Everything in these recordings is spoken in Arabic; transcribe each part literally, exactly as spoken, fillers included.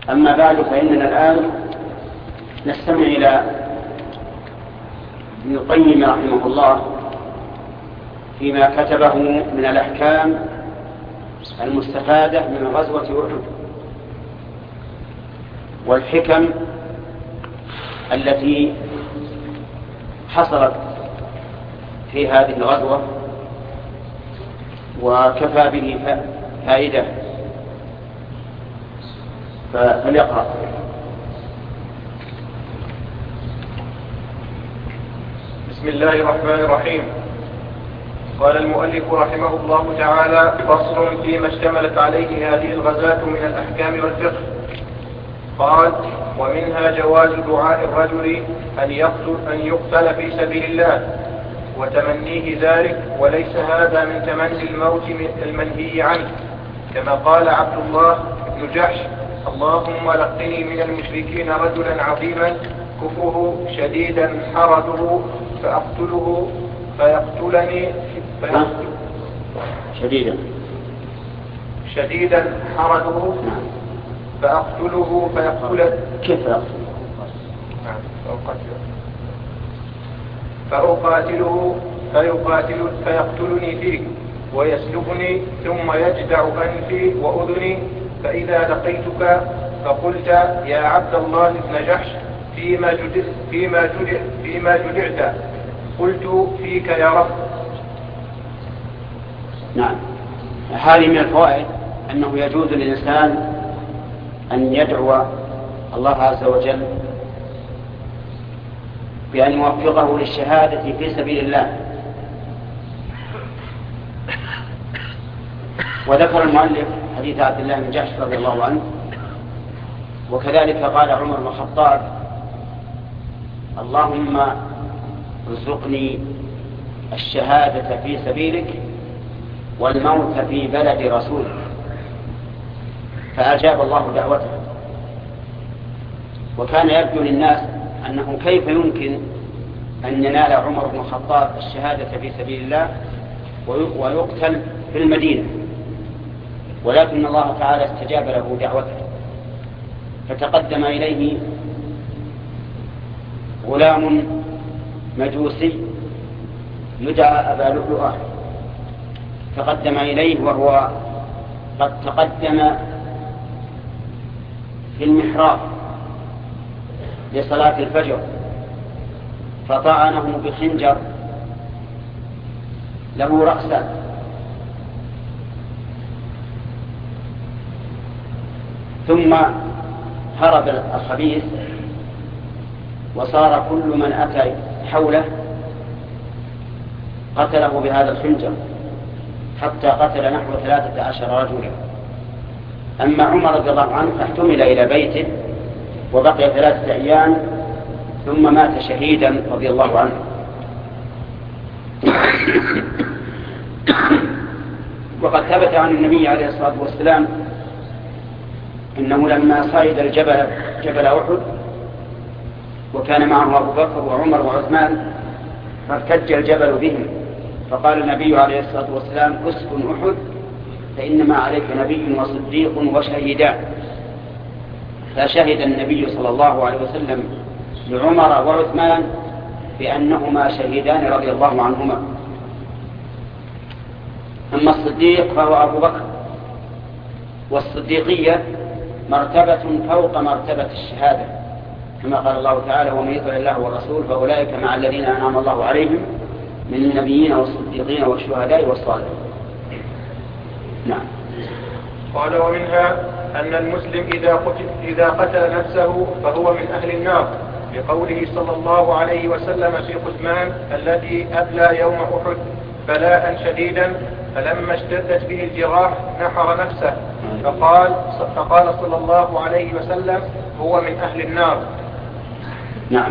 أما بعد، فإننا الآن نستمع إلى ابن القيم رحمه الله فيما كتبه من الأحكام المستفادة من غزوة أحد والحكم التي حصلت في هذه الغزوة، وكفى به فائدة. فليقرأ. بسم الله الرحمن الرحيم. قال المؤلف رحمه الله تعالى: فصل فيما اشتملت عليه هذه الغزاة من الأحكام والفقه. قال: ومنها جواز دعاء الرجل أن يقتل, أن يقتل في سبيل الله وتمنيه ذلك، وليس هذا من تمني الموت المنهي عنه، كما قال عبد الله بن جحش: اللهم لقني من المشركين رجلا عظيما كفره شديدا حرده فأقتله فيقتلني فيقتل شديدا شديدا حرده فأقتله فيقتل كيف فأقاتله فيقاتل فيقتلني فيه ويسلبني ثم يجدع أنفي وأذني، فإذا لقيتك فقلت: يا عبد الله بن جحش، فيما جدعت فيما جدع فيما جدعت قلت: فيك يا رب. نعم. هذه من الفوائد أنه يجوز للإنسان أن يدعو الله عز وجل بأن يوفقه للشهادة في سبيل الله. وذكر المؤلف حديث عبد الله بن جحش رضي الله عنه، وكذلك قال عمر بن الخطاب: اللهم ارزقني الشهادة في سبيلك والموت في بلد رسولك، فأجاب الله دعوته. وكان يبدو للناس أنه كيف يمكن أن ينال عمر بن الخطاب الشهادة في سبيل الله ويقتل في المدينة، ولكن الله تعالى استجاب له دعوته، فتقدم إليه غلام مجوسي يدعى أبا لؤلؤة، تقدم إليه وهو قد تقدم في المحراب لصلاة الفجر، فطعنه بخنجر له رأسا، ثم هرب الخبيث وصار كل من أتى حوله قتله بهذا الخنجر، حتى قتل نحو ثلاثة عشر رجلا. أما عمر رضي الله عنه فاحتمل إلى بيته وبقي ثلاثة أيام ثم مات شهيدا رضي الله عنه. وقد ثبت عن النبي عليه الصلاة والسلام إنه لما صعد الجبل جبل أحد وكان معه أبو بكر وعمر وعثمان فارتج الجبل بهم، فقال النبي عليه الصلاة والسلام: اسكن أحد فإنما عليك نبي وصديق وشهيدان. فشهد النبي صلى الله عليه وسلم لعمر وعثمان بأنهما شهيدان رضي الله عنهما. أما الصديق فهو أبو بكر، والصديقية مرتبة فوق مرتبة الشهادة، كما قال الله تعالى: ومن يطع الله والرسول فأولئك مع الذين أنعم الله عليهم من النبيين والصديقين والشهداء والصالحين. نعم. قال: ومنها أن المسلم إذا قتل, إذا قتل نفسه فهو من أهل النار، لقوله صلى الله عليه وسلم في قثمان الذي أبلى يوم أحد بلاء شديدا، فلما اشتدت به الجراح نحر نفسه، فقال, فقال صلى الله عليه وسلم: هو من أهل النار. نعم.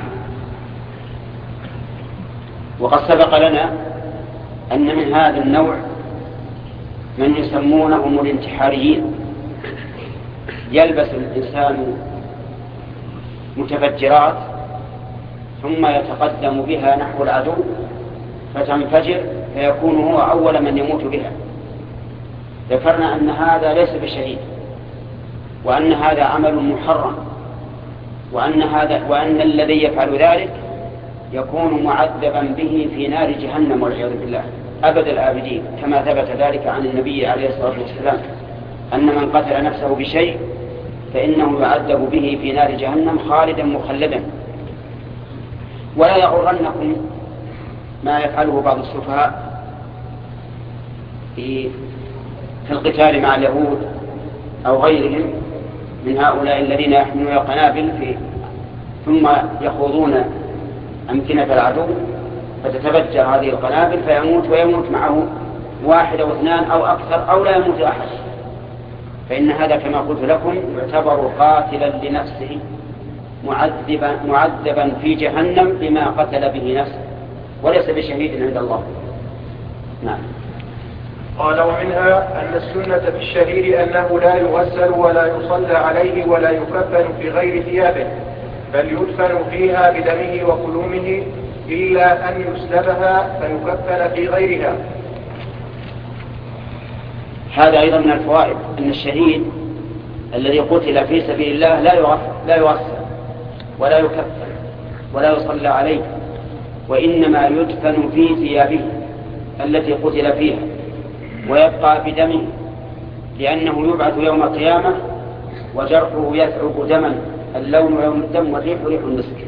وقد سبق لنا أن من هذا النوع من يسمونهم الانتحاريين، يلبس الإنسان متفجرات ثم يتقدم بها نحو العدو فتنفجر فيكون هو أول من يموت بها. ذكرنا أن هذا ليس بشهيد، وأن هذا عمل محرم، وأن, هذا وأن الذي يفعل ذلك يكون معذبا به في نار جهنم والعياذ بالله أبد الآبدين، كما ثبت ذلك عن النبي عليه الصلاة والسلام أن من قتل نفسه بشيء فإنه يعذب به في نار جهنم خالدا مخلدا. ولا يغرنكم ما يفعله بعض السفهاء في في القتال مع اليهود أو غيرهم من هؤلاء الذين يحملون القنابل في ثم يخوضون أمكنة العدو فتتفجر هذه القنابل فيموت ويموت معه واحد أو اثنان أو أكثر أو لا يموت أحد، فإن هذا كما قلت لكم يعتبر قاتلا لنفسه معذبا, معذبا في جهنم بما قتل به نفسه وليس بشهيد عند الله. نعم. قال ومنها أن السنة في الشهيد أنه لا يغسل ولا يصلى عليه ولا يكفن في غير ثيابه، بل يدفن فيها بدمه وقلومه إلا أن يسلبها فيكفن في غيرها. هذا أيضا من الفوائد أن الشهيد الذي قتل في سبيل الله لا يغسل ولا يكفن ولا يصلى عليه، وإنما يدفن في ثيابه التي قتل فيها ويبقى بدمه، لأنه يبعث يوم القيامة وجرحه يثعب دما، اللون يوم الدم والريح ريح المسك.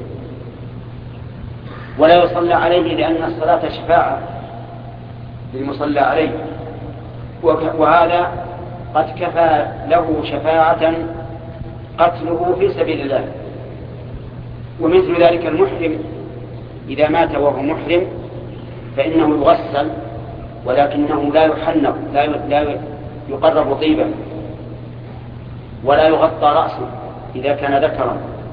ولا يصلى عليه لأن الصلاة شفاعة للمصلى عليه، وهذا قد كفى له شفاعة قتله في سبيل الله. ومثل ذلك المحرم إذا مات وهو محرم فإنه يغسل ولكنه لا يحنق، لا يقرب طيبا، ولا يغطى رأسه إذا كان ذكرا،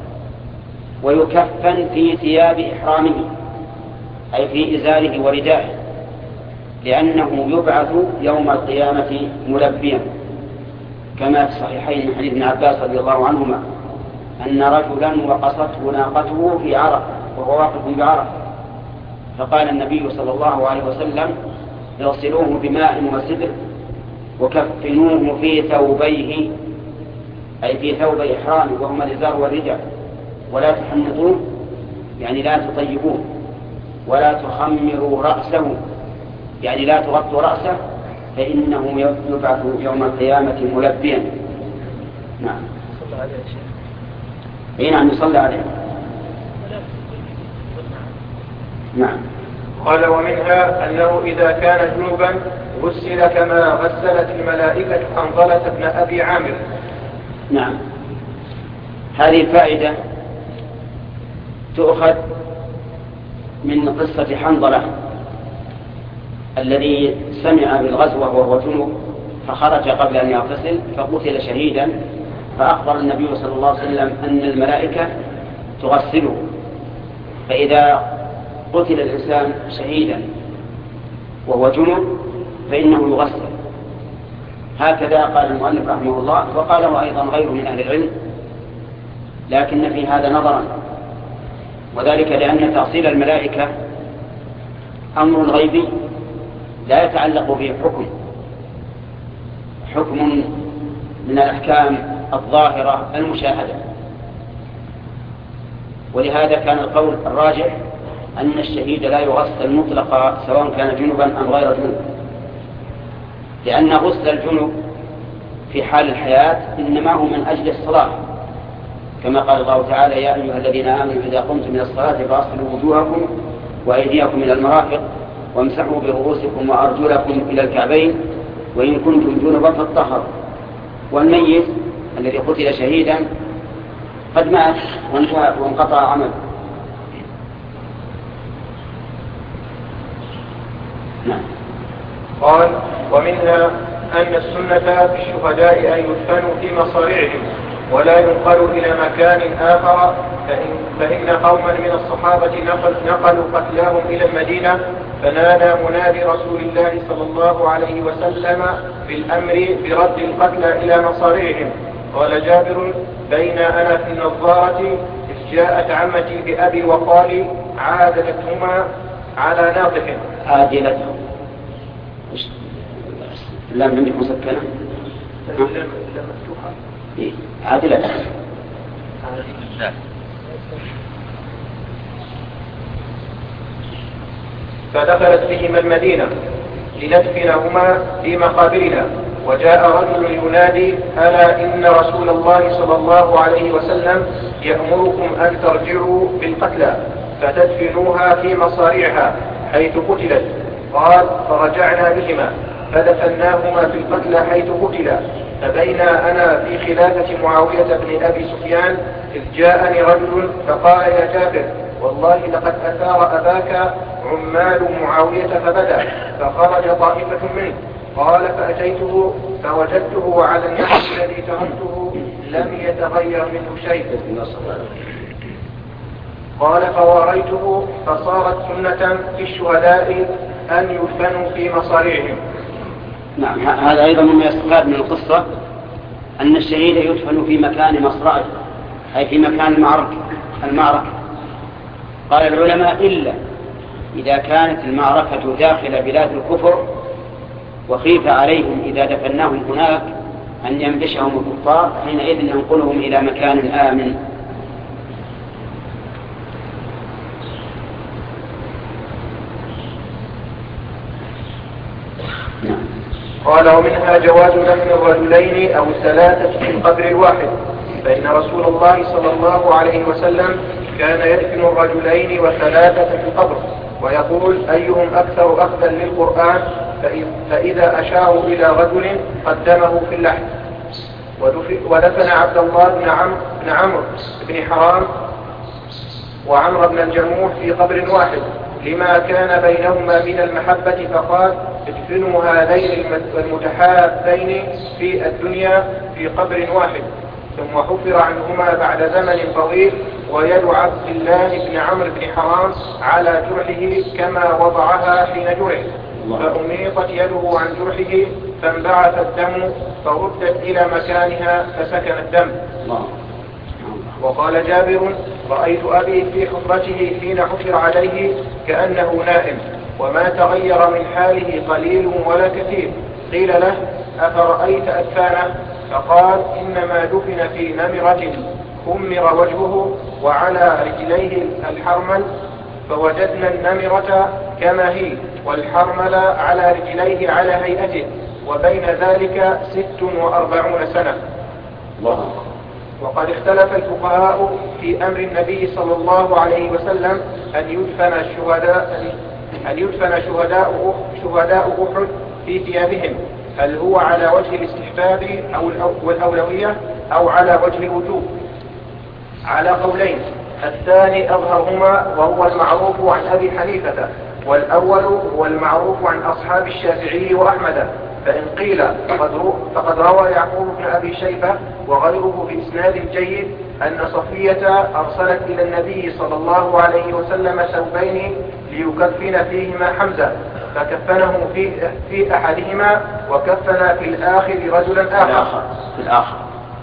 ويكفن في ثياب إحرامه أي في إزاره وردائه، لأنه يبعث يوم القيامة ملبيا، كما في الصحيحين من حديث ابن عباس رضي الله عنهما أن رجلا وقصته ناقته في عرفة وهو واقف بعرفة، فقال النبي صلى الله عليه وسلم اغسلوه بماء وسدر وكفنوه في ثوبيه أي في ثوب إحرامه وهما الإزار والرداء، ولا تحنطوه يعني لا تطيبوه، ولا تخمروا رأسه يعني لا تغطوا رأسه، فإنه يبعث يوم القيامة ملبيا. نعم. صلى عليه الشيخ. أي نعم يصلى عليه. نعم. قال ومنها أنه إذا كان جنوبا غسل كما غسلت الملائكة حنظلة بن أبي عامر. نعم. هذه الفائدة تؤخذ من قصة حنظلة الذي سمع بالغزوة وهو جنوب فخرج قبل أن يغتسل فقتل شهيدا، فأخبر النبي صلى الله عليه وسلم أن الملائكة تغسله، فإذا قتل الإنسان شهيدا وهو جنوب فإنه يغسل. هكذا قال المؤلف رحمه الله، وقاله أيضا غيره من أهل العلم، لكن في هذا نظرا، وذلك لأن تغسيل الملائكة أمر غيبي لا يتعلق به حكم حكم من الأحكام الظاهرة المشاهدة، ولهذا كان القول الراجح أن الشهيد لا يغسل مطلقا سواء كان جنبا أم غير جنب، لأن غسل الجنب في حال الحياة إنما هو من أجل الصلاة، كما قال الله تعالى يا أيها الذين آمنوا إذا قمتم من الصلاة فاغسلوا وجوهكم وأيديكم إلى المرافق وامسحوا برؤوسكم وأرجلكم إلى الكعبين وإن كنتم جنبا فاطهروا. والميت الذي قتل شهيدا قد مات وانقطع عمله. نعم. قال ومنها أن السنة في الشهداء أن يدفنوا في مصارعهم ولا ينقلوا إلى مكان آخر، فإن, فإن قوما من الصحابة نقل نقلوا قتلاهم إلى المدينة فنادى منادي رسول الله صلى الله عليه وسلم بالأمر برد القتلى إلى مصارعهم. قال جابر بين أنا في النظارة إذ جاءت عمتي بأبي وقالي عادلتهما على ناطح. عادلتهما اللام عندك مسكنة؟ اللام مفتوحة. إيه؟ عادلة. فدخلت بهما المدينة لندفنهما في مقابرنا، وجاء رجل ينادي: ألا إن رسول الله صلى الله عليه وسلم يأمركم أن ترجعوا بالقتلى فتدفنوها في مصاريعها حيث قتلت. قال: فرجعنا بهما فدفناهما في القتلى حيث قتلا. فبينا أنا في خلافة معاوية بن أبي سفيان إذ جاءني رجل فقال: يا جابر، والله لقد أثار أباك عمال معاوية فبدأ، فخرج طائفة منه. قال: فأتيته فوجدته على النحو الذي تركته لم يتغير منه شيء. قال: فواريته فصارت سنة في الشهداء أن يدفنوا في مصاريعهم. نعم، هذا أيضا مما يستفاد من القصة أن الشهيد يدفن في مكان مصرعه، أي في مكان المعركة المعركة قال العلماء: إلا إذا كانت المعركة داخل بلاد الكفر وخيف عليهم إذا دفناهم هناك أن ينبشهم الكفار، حينئذ ننقلهم إلى مكان آمن. قال: ومنها جواز دفن الرجلين أو الثلاثة في القبر الواحد، فإن رسول الله صلى الله عليه وسلم كان يدفن الرجلين والثلاثة في القبر ويقول: أيهم أكثر أخذا للقرآن، فإذا أشاروا إلى رجل قدمه في اللحد. ودفن عبد الله بن عمرو بن عمرو بن حرام وعمرو بن الجموح في قبر واحد لما كان بينهما من المحبة، فقال: ادفنوا هذين المتحابين في الدنيا في قبر واحد. ثم حفر عنهما بعد زمن طويل، ويد عبد الله بن عمرو بن حرام على جرحه كما وضعها حين جرح، فأميطت يده عن جرحه فانبعث الدم فردت إلى مكانها فسكن الدم. وقال جابر: رأيت أبي في حفرته حين حفر عليه كأنه نائم، وما تغير من حاله قليل ولا كثير. قيل له: أفرأيت أدفانه؟ فقال: إنما دفن في نمرة خمر وجهه وعلى رجليه الحرمل، فوجدنا النمرة كما هي والحرمل على رجليه على هيئته، وبين ذلك ست وأربعون سنة. وقد اختلف الفقهاء في أمر النبي صلى الله عليه وسلم أن يدفن الشهداء أن يدفن شهداء شهداء أحد في ثيابهم، هل هو على وجه الاستحباب أو الأولوية أو على وجه الوجوب؟ على قولين، الثاني أظهرهما وهو المعروف عن أبي حنيفة، والأول هو المعروف عن أصحاب الشافعي وأحمد. فإن قيل فقد روى يعقوب بن أبي شيبة وغيره بإسناد جيد أن صفية أرسلت إلى النبي صلى الله عليه وسلم ثوبين ليكفن فيهما حمزة، فكفنه في, في أحدهما وكفن في الآخر رجلا آخر في الآخر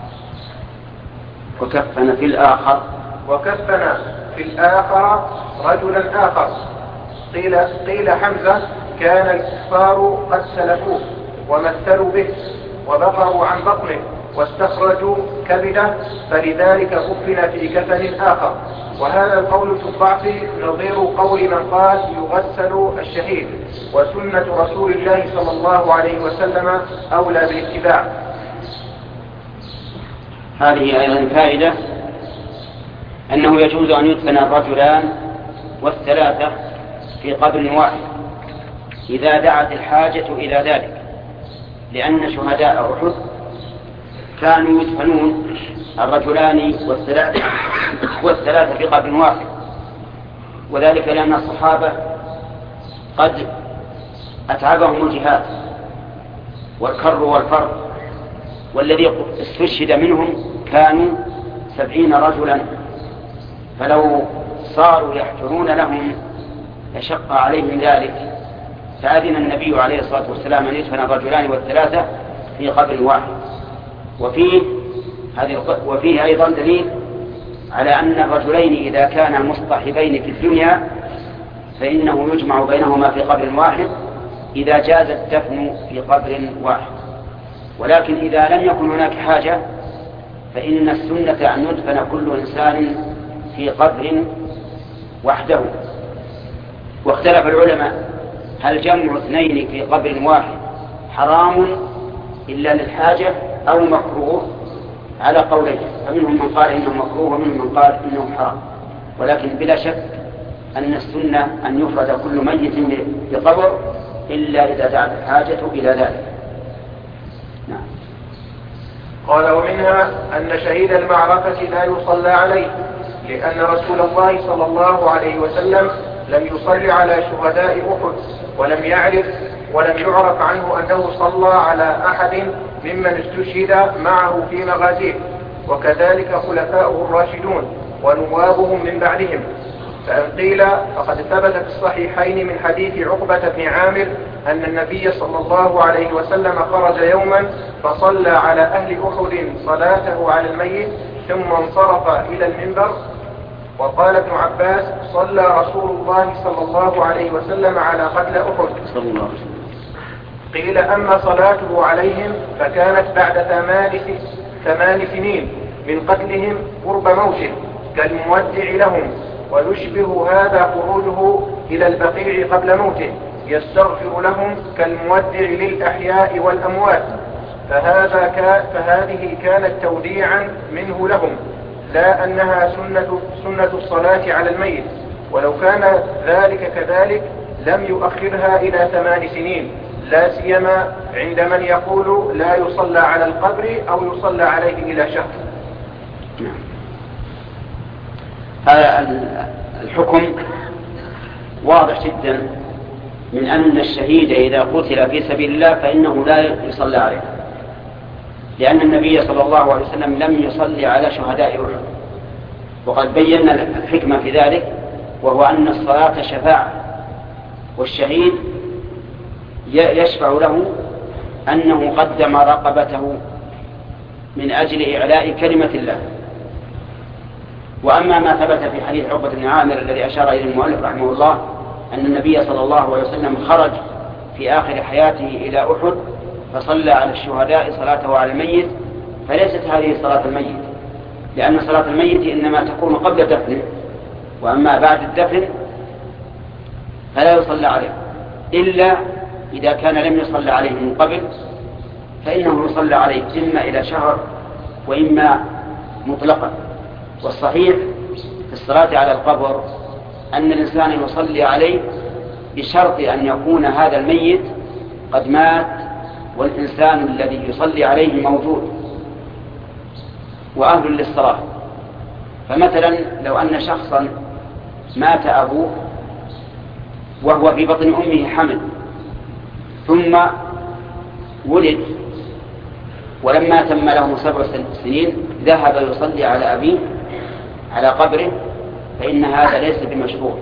وكفن في الآخر وكفن في الآخر رجلا آخر. قيل, قيل حمزة كان الكفار قد سلفوه ومثلوا به وبقروا عن بطنه واستخرجوا كبده، فلذلك كفن في كفن آخر. وهذا القول في الضعف نظير قول من قال يغسل الشهيد، وسنة رسول الله صلى الله عليه وسلم أولى بالاتباع. هذه أيضا فائدة أنه يجوز أن يدفن الرجلان والثلاثة في قبر واحد إذا دعت الحاجة إلى ذلك، لأن شهداء أحد كانوا يدفنون الرجلان والثلاثة والثلاثة في قبر واحد، وذلك لأن الصحابة قد أتعبهم الجهاد والكر والفر، والذي استشهد منهم كانوا سبعين رجلا، فلو صاروا يحفرون لهم يشق عليهم ذلك، فأذن النبي عليه الصلاة والسلام أن يدفن الرجلان والثلاثة في قبر واحد. وفيه, وفيه أيضا دليل على أن الرجلين إذا كانا مصطحبين في الدنيا فإنه يجمع بينهما في قبر واحد إذا جاز الدفن في قبر واحد. ولكن إذا لم يكن هناك حاجة فإن السنة أن يدفن كل إنسان في قبر وحده. واختلف العلماء هل جمع اثنين في قبر واحد حرام إلا للحاجة أو مكروه، على قولين، فمنهم من قال إنه مكروه ومنهم من قال إنه حرام. ولكن بلا شك أن السنة أن يفرد كل ميت بقبر إلا إذا دعت الحاجة إلى ذلك. نعم. قال ومنها أن شهيد المعركة لا يصلى عليه، لأن رسول الله صلى الله عليه وسلم لم يصلي على شهداء أحد، ولم يعرف ولم يعرف عنه أنه صلى على أحد ممن استشهد معه في مغازيه، وكذلك خلفاؤه الراشدون ونوابهم من بعدهم. فإن قيل فقد ثبت في الصحيحين من حديث عقبة بن عامر أن النبي صلى الله عليه وسلم خرج يوما فصلى على أهل أحد صلاته على الميت ثم انصرف إلى المنبر. وقال ابن عباس صلى رسول الله صلى الله عليه وسلم على قتل أحد. قيل أما صلاته عليهم فكانت بعد ثمان, ثمان سنين من قتلهم قرب موته كالمودع لهم، ويشبه هذا خروجه إلى البقيع قبل موته يستغفر لهم كالمودع للأحياء والأموات. فهذا كان فهذه كانت توديعا منه لهم، لا أنها سنة, سنة الصلاة على الميت. ولو كان ذلك كذلك لم يؤخرها إلى ثمان سنين، لا سيما عند من يقول لا يصلى على القبر أو يصلى عليه إلى شهر. هذا الحكم واضح جدا من أن الشهيد إذا قتل في سبيل الله فإنه لا يصلى عليه، لأن النبي صلى الله عليه وسلم لم يصلي على شهداء أحد، وقد بينا الحكمة في ذلك، وهو أن الصلاة شفاعة، والشهيد يشفع له أنه قدم رقبته من أجل إعلاء كلمة الله. وأما ما ثبت في حديث عقبة بن عامر الذي أشار إليه المؤلف رحمه الله أن النبي صلى الله عليه وسلم خرج في آخر حياته إلى أحد فصلى على الشهداء صلاته على الميت، فليست هذه صلاة الميت، لأن صلاة الميت إنما تكون قبل دفنه، وأما بعد الدفن فلا يصلى عليه، إلا إذا كان لم يصلى عليه من قبل فإنه يصلى عليه إما إلى شهر وإما مطلقا. والصحيح في الصلاة على القبر أن الإنسان يصلي عليه بشرط أن يكون هذا الميت قد مات والإنسان الذي يصلي عليه موجود وأهل للصلاة. فمثلا لو أن شخصا مات أبوه وهو في بطن أمه حمل، ثم ولد ولما تم له سبع سنين ذهب يصلي على أبيه على قبره، فإن هذا ليس بمشروع،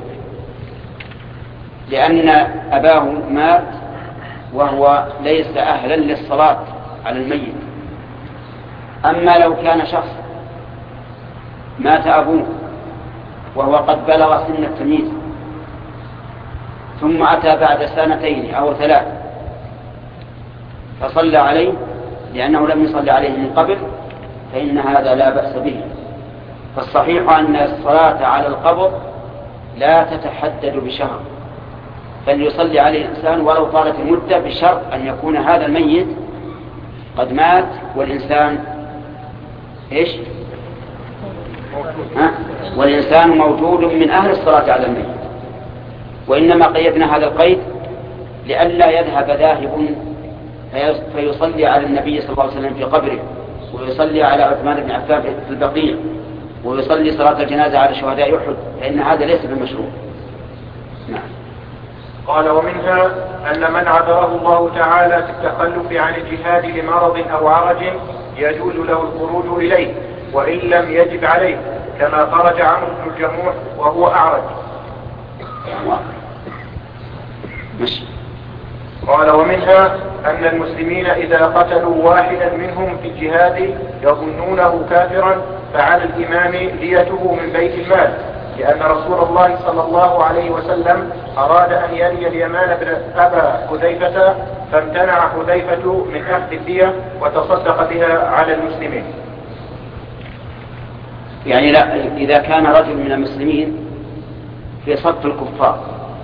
لأن أباه مات وهو ليس أهلا للصلاة على الميت. أما لو كان شخص مات أبوه وهو قد بلغ سن التمييز ثم أتى بعد سنتين أو ثلاث فصلى عليه لأنه لم يصلي عليه من قبل، فإن هذا لا بأس به. فالصحيح أن الصلاة على القبر لا تتحدد بشهر، بل يصلي عليه الإنسان ولو طالت المدة، بشرط أن يكون هذا الميت قد مات والإنسان إيش؟ ها؟ والإنسان موجود من أهل الصلاة على الميت. وإنما قيدنا هذا القيد لئلا يذهب ذاهب فيصلي على النبي صلى الله عليه وسلم في قبره، ويصلي على عثمان بن عفان في البقيع، ويصلي صلاة الجنازة على شهداء أحد، فإن هذا ليس بمشروع. نعم. قال ومنها أن من عذره الله تعالى في التخلف عن الجهاد لمرض أو عرج يجوز له الخروج إليه وإن لم يجب عليه، كما خرج عمرو بن الجموح وهو أعرج. مش. قال ومنها أن المسلمين إذا قتلوا واحدا منهم في الجهاد يظنونه كافرا فعلى الإمام ديته من بيت المال، لأن رسول الله صلى الله عليه وسلم أراد أن يلي اليمان بن أبا حذيفة فامتنع حذيفة من أخذ الدية وتصدق بها على المسلمين. يعني لا، إذا كان رجل من المسلمين في صف الكفار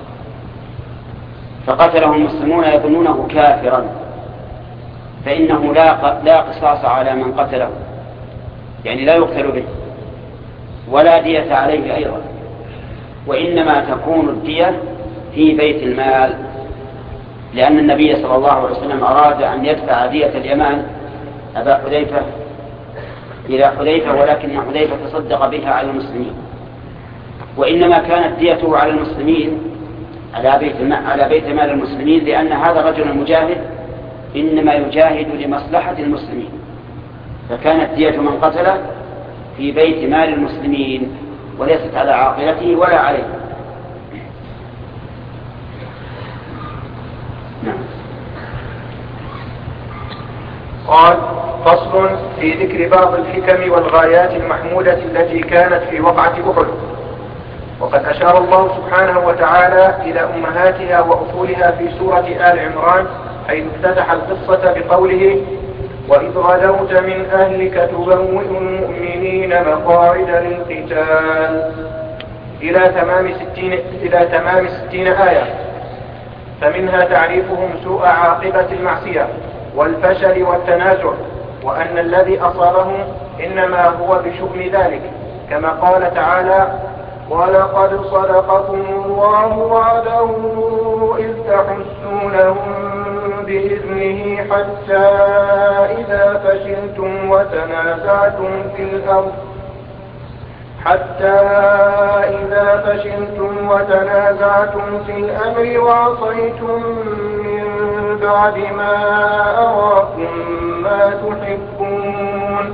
فقتله المسلمون يظنونه كافرا فإنه لا لا قصاص على من قتله، يعني لا يقتل به ولا دية عليه أيضا، وإنما تكون الدية في بيت المال، لأن النبي صلى الله عليه وسلم أراد أن يدفع دية اليمان أبا حذيفة إلى حذيفة، ولكن حذيفة تصدق بها على المسلمين، وإنما كانت ديته على المسلمين على بيت على بيت مال المسلمين، لأن هذا الرجل المجاهد إنما يجاهد لمصلحة المسلمين، فكانت دية من قتله في بيت مال المسلمين وليست على عاقلته ولا عليه. نعم. قال: فصل في ذكر بعض الحكم والغايات المحمودة التي كانت في وقعة أحد. وقد أشار الله سبحانه وتعالى إلى أمهاتها وأصولها في سورة آل عمران، حيث افتتح القصة بقوله: وإذ غدوت من أهلك تبوئ المؤمنين مقاعد للقتال، إلى تمام ستين, إلى تمام ستين آية، فمنها تعريفهم سوء عاقبة المعصية والفشل والتنازع، وأن الذي أصابهم إنما هو بشؤم ذلك، كما قال تعالى: ولقد صدقكم الله وعده إذ تحسونهم بإذنه حتى إذا فشلتم وتنازعتم في الأرض حتى إذا فشلتم وتنازعتم في الأمر وعصيتم من بعد ما أراكم ما تحبون،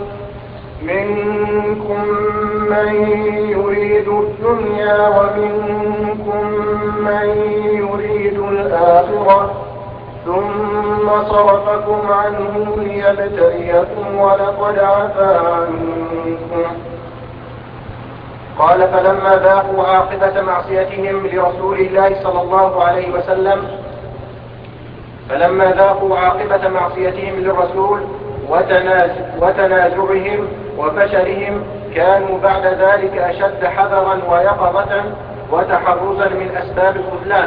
منكم من يريد الدنيا ومنكم من يريد الآخرة، ثم صرفكم عنهم ليبتليكم ولقد عفا عنكم. قال: فلما ذاقوا عاقبة معصيتهم لرسول الله صلى الله عليه وسلم فلما ذاقوا عاقبة معصيتهم للرسول وتنازعهم وفشلهم كانوا بعد ذلك أشد حذرا ويقظة وتحرزا من أسباب الخذلان.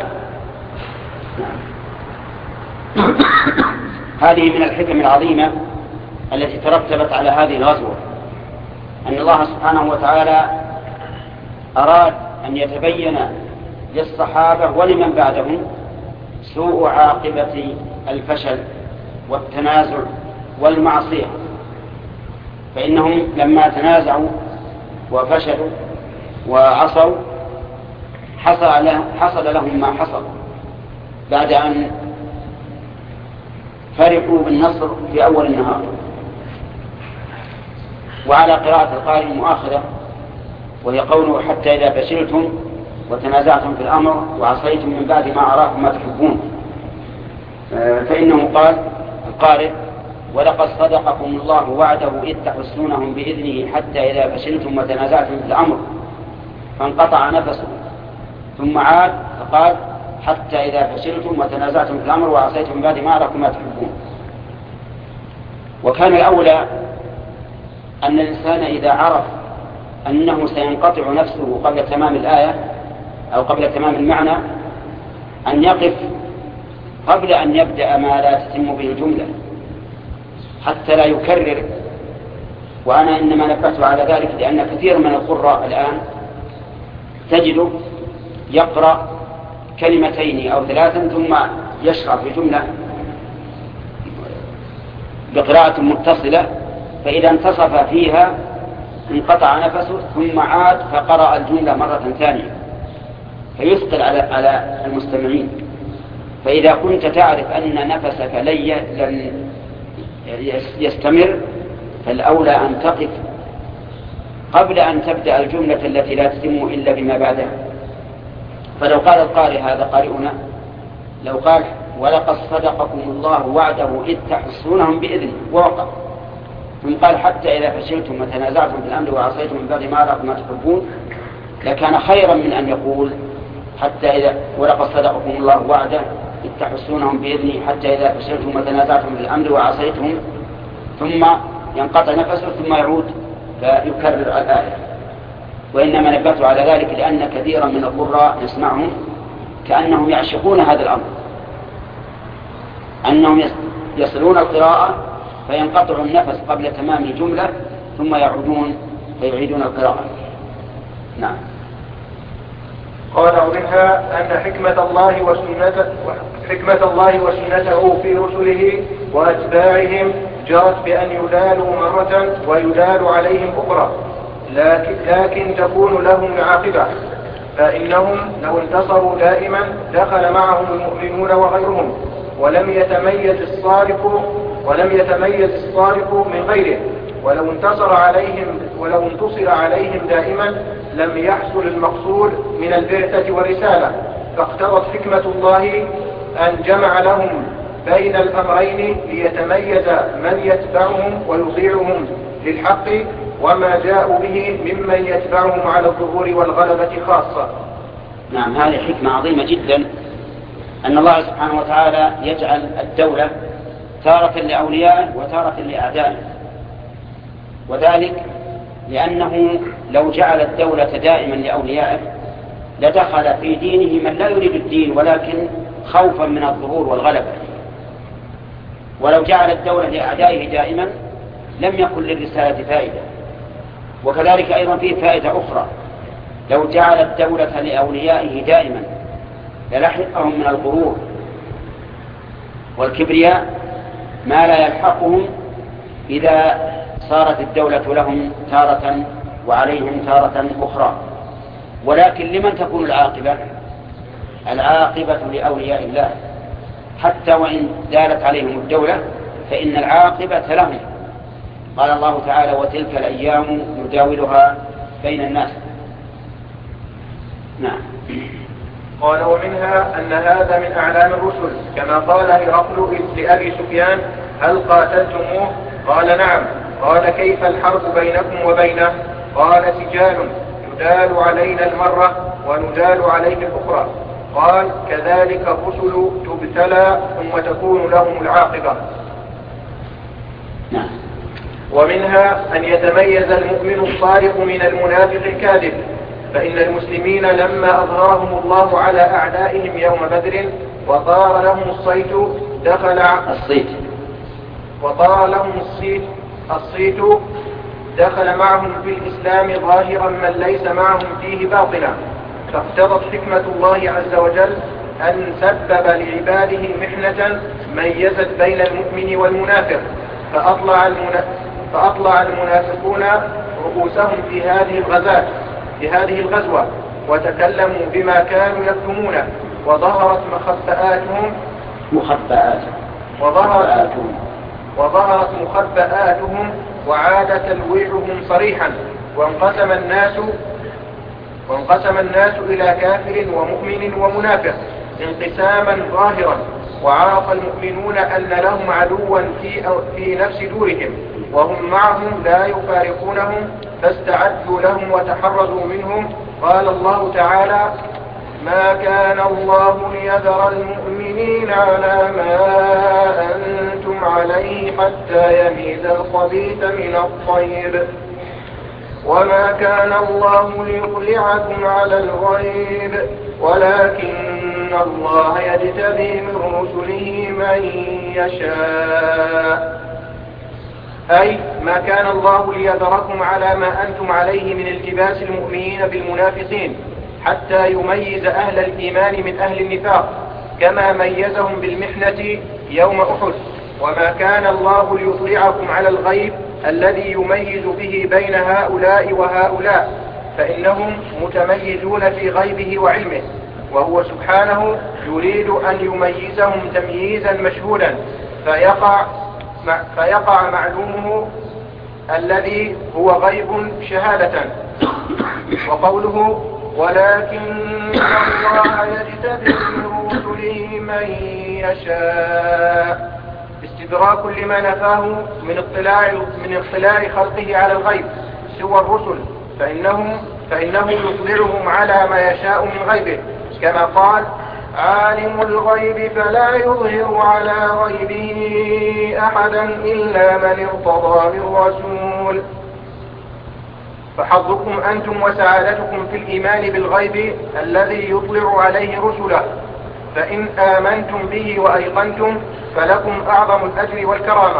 هذه من الحكم العظيمة التي ترتبت على هذه الغزوة، أن الله سبحانه وتعالى أراد أن يتبين للصحابة ولمن بعدهم سوء عاقبة الفشل والتنازع والمعصية، فإنهم لما تنازعوا وفشلوا وعصوا حصل لهم ما حصل بعد أن فرحوا بالنصر في أول النهار. وعلى قراءة القارئ المؤاخرة وهي قوله: حتى إذا فشلتم وتنازعتم في الأمر وعصيتم من بعد ما أراكم ما تحبون، فإنه قال القارئ: ولقد صدقكم الله وعده إذ تحسونهم بإذنه حتى إذا فشلتم وتنازعتم في الأمر فانقطع نفسه، ثم عاد فقال: حتى إذا فشلتم وتنازعتم في الأمر وعصيتم من بعد ما أراكم ما تحبون. وكان الأولى أن الإنسان إذا عرف أنه سينقطع نفسه قبل تمام الآية أو قبل تمام المعنى أن يقف قبل أن يبدأ ما لا تتم به الجملة حتى لا يكرر. وأنا إنما نبهت على ذلك لأن كثير من القراء الآن تجده يقرأ كلمتين أو ثلاثا ثم يشرع في جملة بقراءة متصلة، فإذا انتصف فيها انقطع نفسه ثم عاد فقرأ الجملة مرة ثانية فيثقل على على المستمعين. فإذا كنت تعرف أن نفسك لن يستمر فالأولى أن تقف قبل أن تبدأ الجملة التي لا تتم إلا بما بعدها. فلو قال القارئ هذا قارئنا لو قال: ولقد صدقكم الله وعده إذ تحسونهم بإذنه ووقع، ثم قال: حتى إذا فشلتم وتنازعتم في الأمر وعصيتم من بعد ما أراكم ما تحبون، لكان خيرا من أن يقول: حتى إذا ولقد صدقكم الله وعده إذ تحسونهم بإذنه حتى إذا فشلتم وتنازعتم في الأمر وعصيتم، ثم ينقطع نفسه ثم يعود فيكرر الآية. وإنما نبهت على ذلك لأن كثيرا من القراء نسمعهم كأنهم يعشقون هذا الأمر، أنهم يصلون القراءة فينقطع النفس قبل تمام الجملة ثم يعودون فيعيدون القراءة. نعم. قال ومنها أن حكمة الله وسنته حكمة الله وسنته في رسله وأتباعهم جرت بأن يدالوا مرة ويدال عليهم أخرى، لكن, لكن تكون لهم العاقبة، فإنهم لو انتصروا دائما دخل معهم المؤمنون وغيرهم، ولم يتميز الصارف ولم يتميز الصارف من غيره، ولو انتصر عليهم ولو انتصر عليهم دائما لم يحصل المقصود من البعثة والرسالة، فاقتضت حكمة الله أن جمع لهم بين الأمرين ليتميز من يتبعهم ويطيعهم للحق وما جاءوا به ممن يتبعهم على الظهور والغلبة خاصة. نعم، هذه حكمة عظيمة جدا، أن الله سبحانه وتعالى يجعل الدولة تارة لأوليائه وتارة لأعدائه، وذلك لأنه لو جعل الدولة دائما لأوليائه لدخل في دينه من لا يريد الدين ولكن خوفا من الظهور والغلبة، ولو جعل الدولة لأعدائه دائما لم يكن للرسالة فائدة. وكذلك أيضا فيه فائدة أخرى، لو جعل الدولة لأوليائه دائما للحقهم من الغرور والكبرياء ما لا يلحقهم إذا صارت الدولة لهم تارة وعليهم تارة أخرى. ولكن لمن تكون العاقبة؟ العاقبة لأولياء الله، حتى وإن دالت عليهم الدولة فإن العاقبة لهم. قال الله تعالى: وتلك الأيام نداولها بين الناس. نعم. قال ومنها أن هذا من أعلام الرسل، كما قال هرقل لأبي سفيان: هل قاتلتموه؟ قال: نعم. قال: كيف الحرب بينكم وبينه؟ قال: سجال يدال علينا المرة وندال عليه الأخرى. قال: كذلك الرسل تبتلى ثم تكون لهم العاقبة. نعم. ومنها أن يتميز المؤمن الصادق من المنافق الكاذب، فإن المسلمين لما أظهرهم الله على أعدائهم يوم بدر وطار لهم الصيت دخل الصيت وطار لهم الصيت الصيت دخل معهم في الإسلام ظاهرا من ليس معهم فيه باطنا، فاقتضت حكمة الله عز وجل أن سبب لعباده محنة ميزت بين المؤمن والمنافق، فأطلع, المنا... فأطلع المنافقون رؤوسهم في هذه الغزاة في هذه الغزوة وتكلموا بما كانوا يكتمونه، وظهرت مخبآتهم مخبآت وظهرت وظهرت مخبآتهم وعاد تلويعهم صريحا، وانقسم الناس وانقسم الناس إلى كافر ومؤمن ومنافق انقساما ظاهرا، وعرف المؤمنون أن لهم عدوا في, في نفس دورهم وهم معهم لا يفارقونهم، فاستعدوا لهم وتحرزوا منهم. قال الله تعالى: ما كان الله ليذر المؤمنين على ما أنتم عليه حتى يميز الخبيث من الطيب، وما كان الله ليطلعكم على الغيب ولكن الله يجتبي من رسله من يشاء. أي ما كان الله ليذركم على ما أنتم عليه من التباس المؤمنين بالمنافقين حتى يميز أهل الإيمان من أهل النفاق، كما ميزهم بالمحنة يوم أحد. وما كان الله ليطلعكم على الغيب الذي يميز به بين هؤلاء وهؤلاء، فإنهم متميزون في غيبه وعلمه، وهو سبحانه يريد أن يميزهم تمييزا مشهودا فيقع فيقع معلومه الذي هو غيب شهادة. وقوله: ولكن الله يجتبي من رسله من يشاء استدراك لما نفاه من اطلاع من اطلاع خلقه على الغيب سوى الرسل، فإنهم فإنه يطلعهم على ما يشاء من غيبه، كما قال: عالم الغيب فلا يظهر على غيبه أحدا إلا من ارتضى من رسول. فحظكم أنتم وسعادتكم في الإيمان بالغيب الذي يطلع عليه رسله، فإن آمنتم به وأيقنتم فلكم أعظم الأجر والكرامة.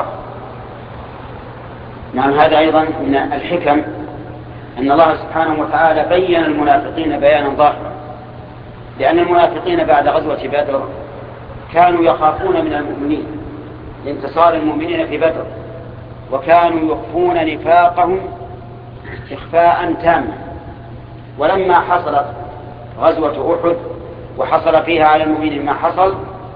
نعم، هذا أيضا من الحكم أن الله سبحانه وتعالى بين المنافقين بيانا ظاهرا، لأن المنافقين بعد غزوة بدر كانوا يخافون من المؤمنين لانتصار المؤمنين في بدر، وكانوا يخفون نفاقهم إخفاء تاما. ولما حصلت غزوة أحد وحصل فيها على المؤمنين ما حصل،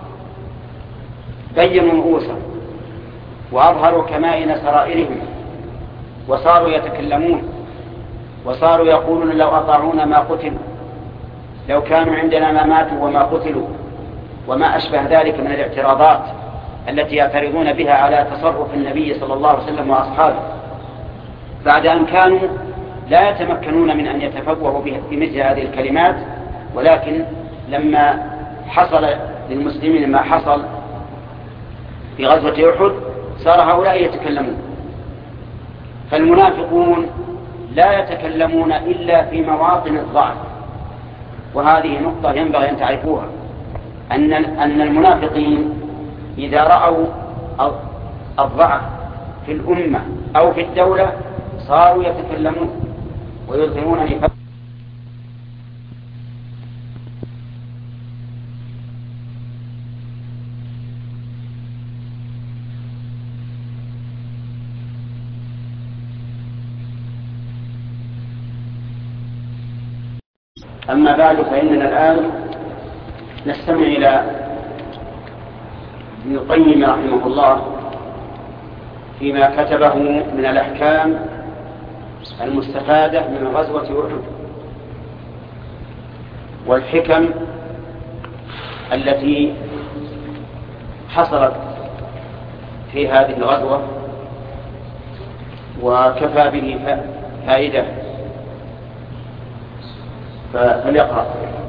بينوا رؤوسهم وأظهروا كمائن سرائرهم، وصاروا يتكلمون وصاروا يقولون لو أطاعونا ما قتلوا، لو كانوا عندنا ما ماتوا وما قتلوا، وما أشبه ذلك من الاعتراضات التي يعترضون بها على تصرف النبي صلى الله عليه وسلم وأصحابه، بعد أن كانوا لا يتمكنون من أن يتفوهوا بمثل هذه الكلمات. ولكن لما حصل للمسلمين ما حصل في غزوة أحد صار هؤلاء يتكلمون. فالمنافقون لا يتكلمون إلا في مواطن الضعف، وهذه نقطة ينبغي أن تعرفوها، أن أن المنافقين إذا رأوا الضعف في الأمة أو في الدولة صاروا يتكلمون ويظهرون نفاقهم. أما بعد، فإننا الآن نستمع إلى ابن القيم رحمه الله فيما كتبه من الأحكام المستفادة من غزوة أحد والحكم التي حصلت في هذه الغزوة، وكفى به فائدة. فليقرأ.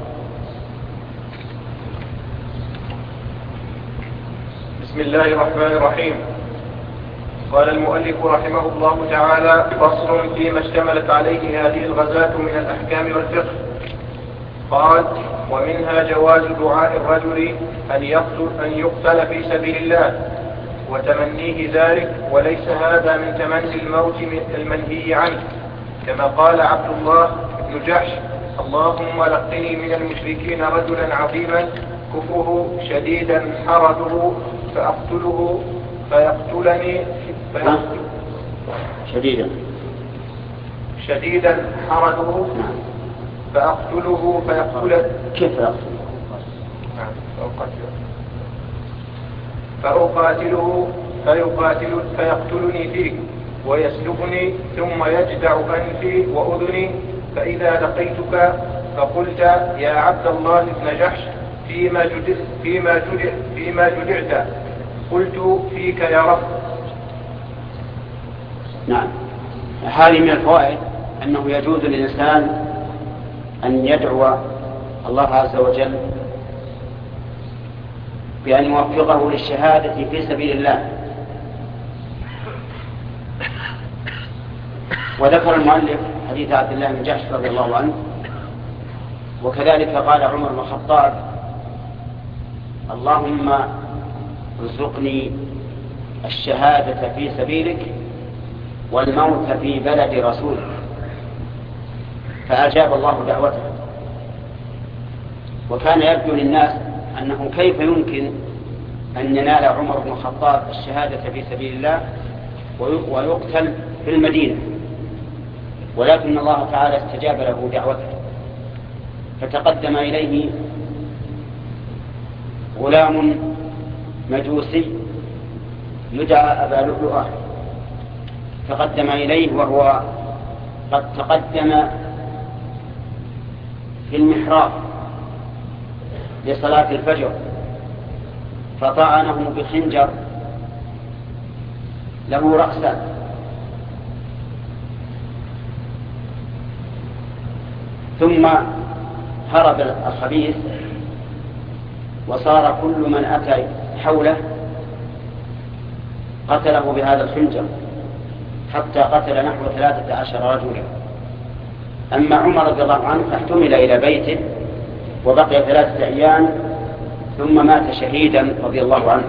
بسم الله الرحمن الرحيم. قال المؤلف رحمه الله تعالى: فصل فيما اشتملت عليه هذه الغزاة من الأحكام والفقه. قال: ومنها جواز دعاء الرجل أن يقتل, أن يقتل في سبيل الله وتمنيه ذلك، وليس هذا من تمني الموت المنهي عنه، كما قال عبد الله بن جحش: اللهم لقني من المشركين رجلا عظيما كفره شديدا حرده فأقتله فيقتلني فيقتل شديدا شديدا حرده فأقتله فيقتل كيف فأقاتله فيقاتل فيقتلني فيه ويسلبني ثم يجدع أنفي وأذني، فإذا لقيتك فقلت: يا عبد الله بن جحش، فيما جدع فيما جدع فيما جدعت، قلت: فيك يا رب. نعم، هذه من الفوائد أنه يجوز للإنسان أن يدعو الله عز وجل بأن يوفقه للشهادة في سبيل الله. وذكر المؤلف حديث عبد الله بن جحش رضي الله عنه، وكذلك قال عمر بن الخطاب: اللهم ارزقني الشهادة في سبيلك والموت في بلد رسولك، فأجاب الله دعوته. وكان يبدو للناس أنه كيف يمكن أن ينال عمر بن الخطاب الشهادة في سبيل الله ويقتل في المدينة، ولكن الله تعالى استجاب له دعوته، فتقدم إليه غلام مجوسي يدعى أبا لؤلؤة، تقدم إليه وهو قد تقدم في المحراب لصلاة الفجر، فطعنه بخنجر له رأسان، ثم هرب الخبيث وصار كل من أتى حوله قتله بهذا الخنجر، حتى قتل نحو ثلاثة عشر رجلا. أما عمر رضي الله عنه فاحتمل إلى بيته وبقي ثلاثة أيام ثم مات شهيدا رضي الله عنه.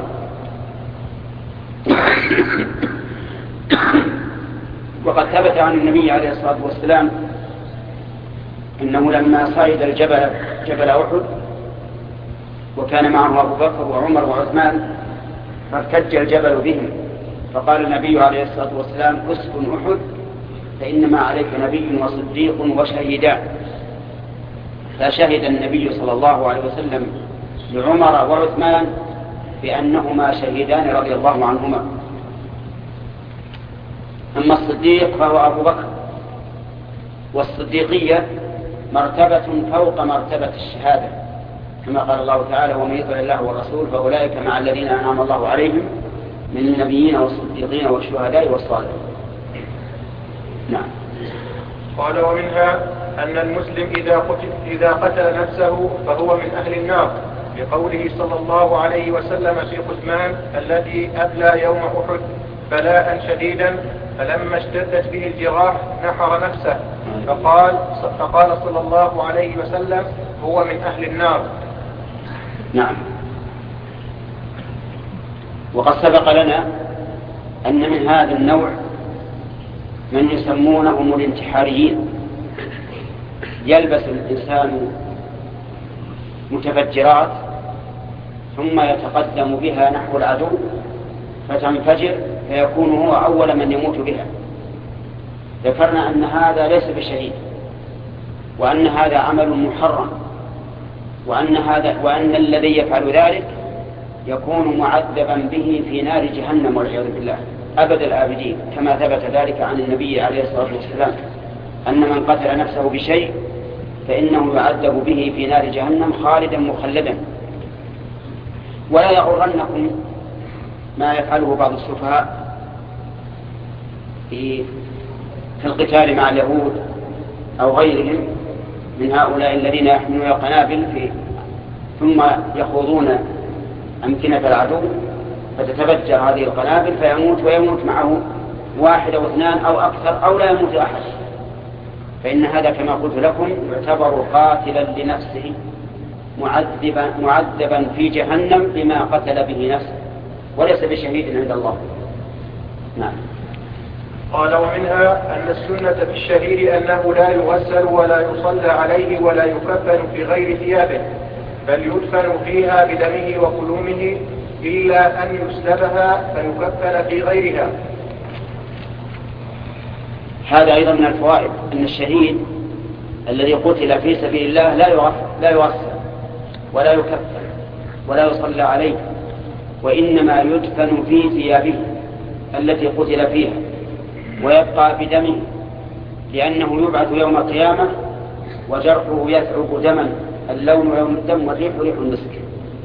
وقد ثبت عن النبي عليه الصلاة والسلام إنه لما صعد الجبل جبل أحد وكان معه أبو بكر وعمر وعثمان فارتج الجبل بهم، فقال النبي عليه الصلاة والسلام: اسكن أحد فإنما عليك نبي وصديق وشهيدان. فشهد النبي صلى الله عليه وسلم لعمر وعثمان بأنهما شهيدان رضي الله عنهما. أما الصديق فهو أبو بكر، والصديقية مرتبة فوق مرتبة الشهادة، كما قال الله تعالى: ومن يطع الله والرسول فأولئك مع الذين أنعم الله عليهم من النبيين والصديقين والشهداء والصالحين. نعم. قال: ومنها أن المسلم إذا قتل, إذا قتل نفسه فهو من أهل النار، لقوله صلى الله عليه وسلم في عثمان الذي أبلى يوم أحد بلاء شديدا فلما اشتدت به الجراح نحر نفسه، فقال, فقال صلى الله عليه وسلم: هو من أهل النار. نعم. وقد سبق لنا أن من هذا النوع من يسمونهم الانتحاريين، يلبس الإنسان متفجرات ثم يتقدم بها نحو العدو فتنفجر فيكون هو أول من يموت بها. ذكرنا أن هذا ليس بشهيد، وأن هذا عمل محرم، وأن, هذا وأن الذي يفعل ذلك يكون معذبا به في نار جهنم والعياذ بالله أبد الآبدين، كما ثبت ذلك عن النبي عليه الصلاة والسلام أن من قتل نفسه بشيء فإنه يعذب به في نار جهنم خالدا مخلدا. ولا يغرنكم ما يفعله بعض السفهاء في في القتال مع اليهود أو غيرهم من هؤلاء الذين يحملون قنابل في ثم يخوضون أمكنة العدو فتتفجر هذه القنابل فيموت ويموت معه واحد أو اثنان أو أكثر أو لا يموت أحد، فإن هذا كما قلت لكم يعتبر قاتلا لنفسه معذبا, معذبا في جهنم بما قتل به نفسه، وليس بشهيد عند الله. نعم. قال: ومنها أن السنة في الشهيد أنه لا يغسل ولا يصلى عليه ولا يكفن في غير ثيابه، بل يدفن فيها بدمه وقلومه إلا أن يسلبها فيكفن في غيرها. هذا أيضا من الفوائد أن الشهيد الذي قتل في سبيل الله لا يغسل ولا يكفن ولا يصلى عليه، وإنما يدفن في ثيابه التي قتل فيها ويبقى بدمه، لأنه يبعث يوم القيامة وجرحه يثعب دما، اللون يوم الدم والريح ريح المسك.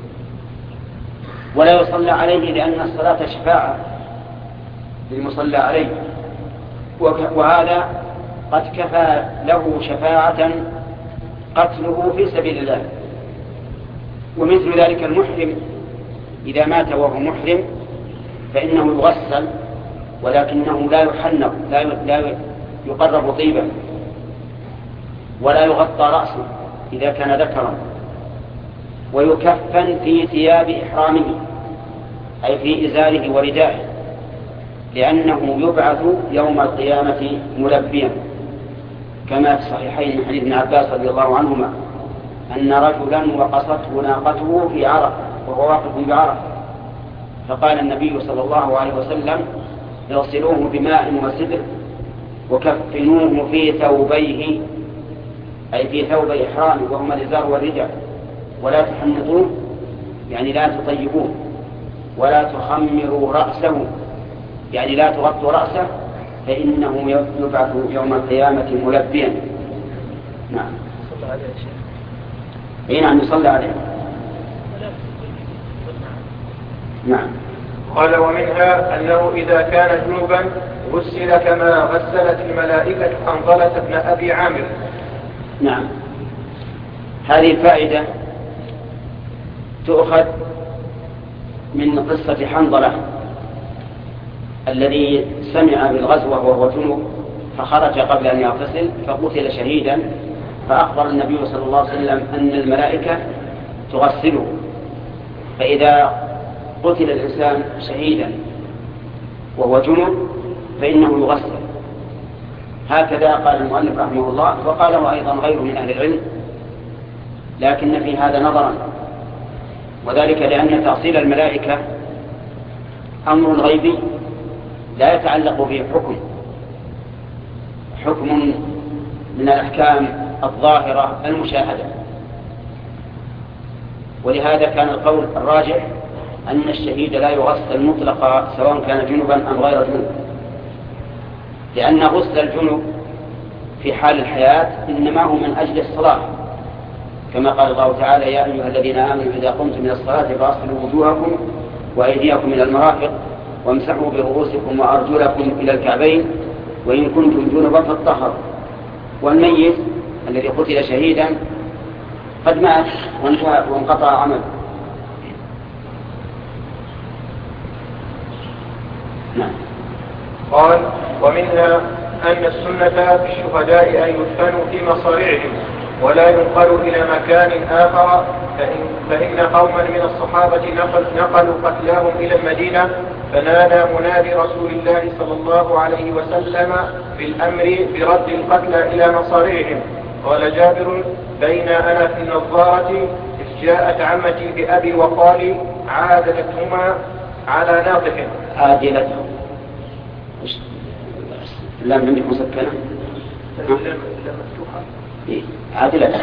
ولا يصلى عليه لأن الصلاة شفاعة للمصلى عليه، وهذا قد كفى له شفاعة قتله في سبيل الله. ومثل ذلك المحرم إذا مات وهو محرم فإنه يغسل ولكنه لا يحنق، لا يقرب طيبا، ولا يغطى رأسه إذا كان ذكرا، ويكفن في ثياب إحرامه أي في إزاره وردائه، لأنه يبعث يوم القيامة ملبيا، كما في الصحيحين من حديث ابن عباس رضي الله عنهما أن رجلا وقصته ناقته في عرفة وهو واقف بعرفة، فقال النبي صلى الله عليه وسلم: اغسلوه بماء وسدر وكفنوه في ثوبيه أي في ثوب إحرامه وهما الإزار والرداء، ولا تحنطوه يعني لا تطيبوه، ولا تخمروا رأسه يعني لا تغطوا رأسه، فإنه يبعث يوم القيامة ملبيا. نعم. صلى عليه الشيخ. أي نعم يصلى عليه. نعم. قال: ومنها أنه إذا كان جنوبا غسل كما غسلت الملائكة حنظلة بن أبي عامر. نعم. هذه الفائدة تؤخذ من قصة حنظلة الذي سمع بالغزوة وهو جنوب فخرج قبل أن يغتسل فقتل شهيدا، فأخبر النبي صلى الله عليه وسلم أن الملائكة تغسله، فإذا قتل الإنسان شهيدا وهو جنب فإنه يغسل. هكذا قال المؤلف رحمه الله، وقاله أيضا غيره من أهل العلم، لكن في هذا نظرا، وذلك لأن تغسيل الملائكة أمر غيبي لا يتعلق به حكم حكم من الأحكام الظاهرة المشاهدة، ولهذا كان القول الراجح أن الشهيد لا يغسل مطلقا سواء كان جنبا أم غير جنب، لأن غسل الجنب في حال الحياة إنما هو من أجل الصلاة، كما قال الله تعالى: يا أيها الذين آمنوا إذا قمتم من الصلاة فاغسلوا وجوهكم وأيديكم إلى المرافق وامسحوا برؤوسكم وأرجلكم إلى الكعبين وإن كنتم جنبا فاطهروا. والميت الذي قتل شهيدا قد مات وانقطع عمله. نعم. قال: ومنها أن السنة في الشهداء أن يدفنوا في مصارعهم ولا ينقلوا إلى مكان آخر، فإن, فإن قوما من الصحابة نقل نقلوا قتلاهم إلى المدينة، فنادى منادي رسول الله صلى الله عليه وسلم بالأمر برد القتلى إلى مصارعهم. قال جابر: بين أنا في النظارة إذ جاءت عمتي بأبي وقالي عادلتهما على ناطق. عادلتهم اللام عندك مسكنة؟ اللام مفتوحة. إيه؟ عادلتهم.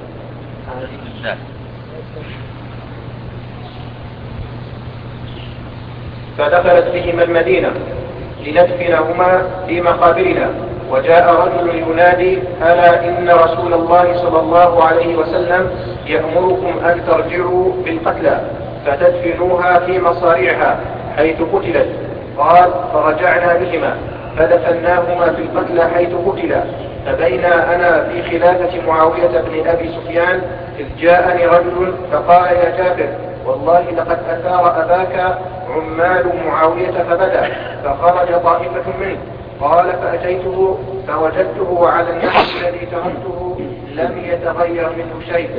فدخلت بهما المدينة لندفنهما في مقابرنا، وجاء رجل ينادي: ألا إن رسول الله صلى الله عليه وسلم يأمركم أن ترجعوا بالقتلى فتدفنوها في مصارعها حيث قتلت. قال: فرجعنا بهما فدفناهما في القتلى حيث قتلا. فبين أنا في خلافة معاوية بن أبي سفيان إذ جاءني رجل فقال: يا جابر، والله لقد أثار أباك عمال معاوية فبدأ، فخرج طائفة منه. قال: فأتيته فوجدته على النحو الذي تركته لم يتغير منه شيء.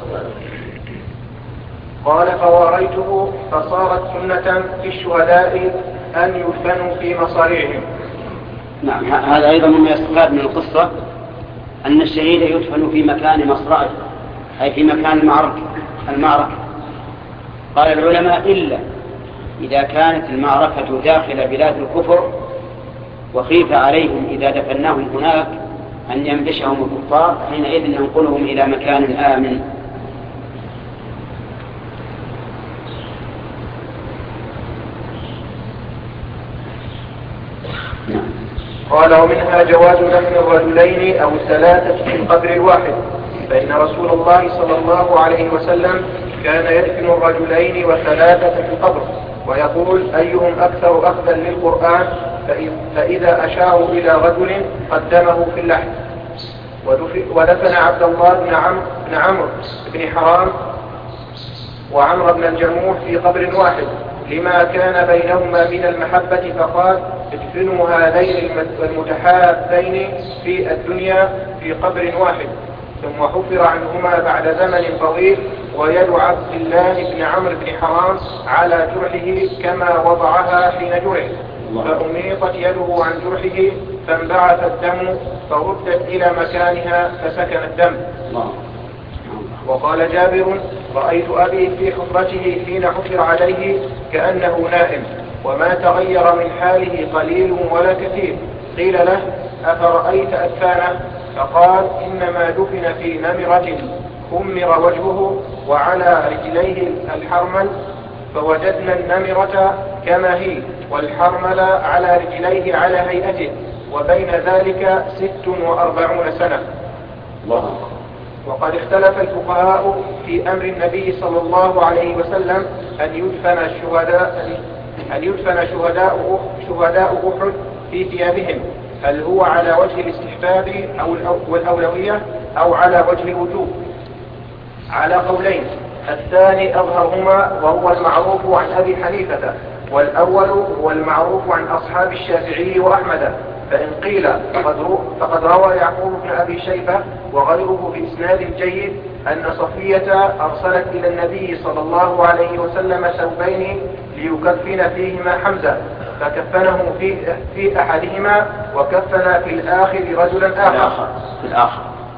قال: فواريته فصارت سنة في الشهداء أن يدفنوا في مصارعهم. نعم، هذا أيضا مما يستفاد من القصة أن الشهيد يدفن في مكان مصرعه، أي في مكان المعركة المعركة قال العلماء: إلا إذا كانت المعركة داخل بلاد الكفر وخيف عليهم إذا دفناهم هناك أن ينبشهم الكفار، حينئذ ينقلهم إلى مكان آمن. قال: ومنها جواز دفن الرجلين أو الثلاثة في القبر الواحد، فإن رسول الله صلى الله عليه وسلم كان يدفن الرجلين والثلاثة في القبر ويقول: أيهم أكثر أخذا للقرآن، فإذا أشاروا إلى رجل قدمه في اللحد. ودفن عبد الله بن عمرو بن عمرو بن حرام وعمرو بن الجموح في قبر واحد لما كان بينهما من المحبة، فقال: ادفنوا هذين المتحابين في الدنيا في قبر واحد. ثم حفر عنهما بعد زمن طويل، ويد عبد الله بن عمرو بن حرام على جرحه كما وضعها حين جرح، فأميطت يده عن جرحه فانبعث الدم فردت إلى مكانها فسكن الدم. وقال جابر: رأيت أبي في حفرته حين حفر عليه كأنه نائم، وما تغير من حاله قليل ولا كثير. قيل له: أفرأيت أدفانه؟ فقال: إنما دفن في نمرة خمر وجهه وعلى رجليه الحرمل، فوجدنا النمرة كما هي والحرمل على رجليه على هيئته، وبين ذلك ست وأربعون سنة. الله. وقد اختلف الفقهاء في أمر النبي صلى الله عليه وسلم أن يدفن الشهداء أن يدفن شهداء شهداء أحد في ثيابهم، هل هو على وجه الاستحباب أو الأولوية أو على وجه الوجوب؟ على قولين، الثاني أظهرهما وهو المعروف عن أبي حنيفة، والأول هو المعروف عن أصحاب الشافعي وأحمد. فإن قيل فقد, رو فقد روى يعقوب بن أبي شيبة وغيره بإسناد جيد أن صفية أرسلت إلى النبي صلى الله عليه وسلم ثوبين ليكفن فيهما حمزة، فكفنه في, في أحدهما وكفن في الآخر رجلا آخر في الآخر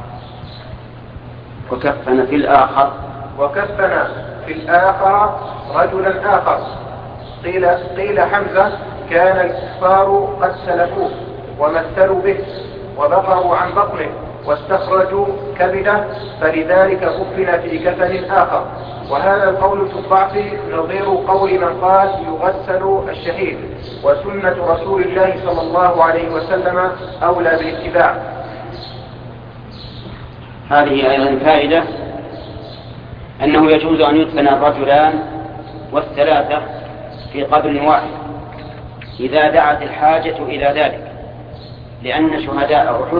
وكفن في الآخر وكفن في الآخر رجلا آخر. قيل, قيل حمزة كان الكفار قد سلفوه ومثلوا به وبقروا عن بطنه واستخرجوا كبده، فلذلك كفن في كفن آخر. وهذا القول في الضعف نظير قول من قال يغسل الشهيد، وسنة رسول الله صلى الله عليه وسلم أولى بالاتباع. هذه أيضا فائدة أنه يجوز أن يدفن الرجلان والثلاثة في قبر واحد إذا دعت الحاجة إلى ذلك، لأن شهداء أحد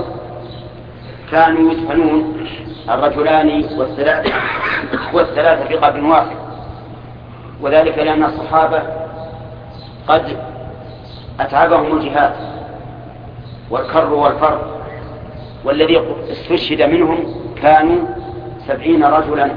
كانوا يدفنون الرجلان والثلاثة والثلاثة في قبر واحد، وذلك لأن الصحابة قد أتعبهم الجهاد والكر والفر، والذي استشهد منهم كانوا سبعين رجلا،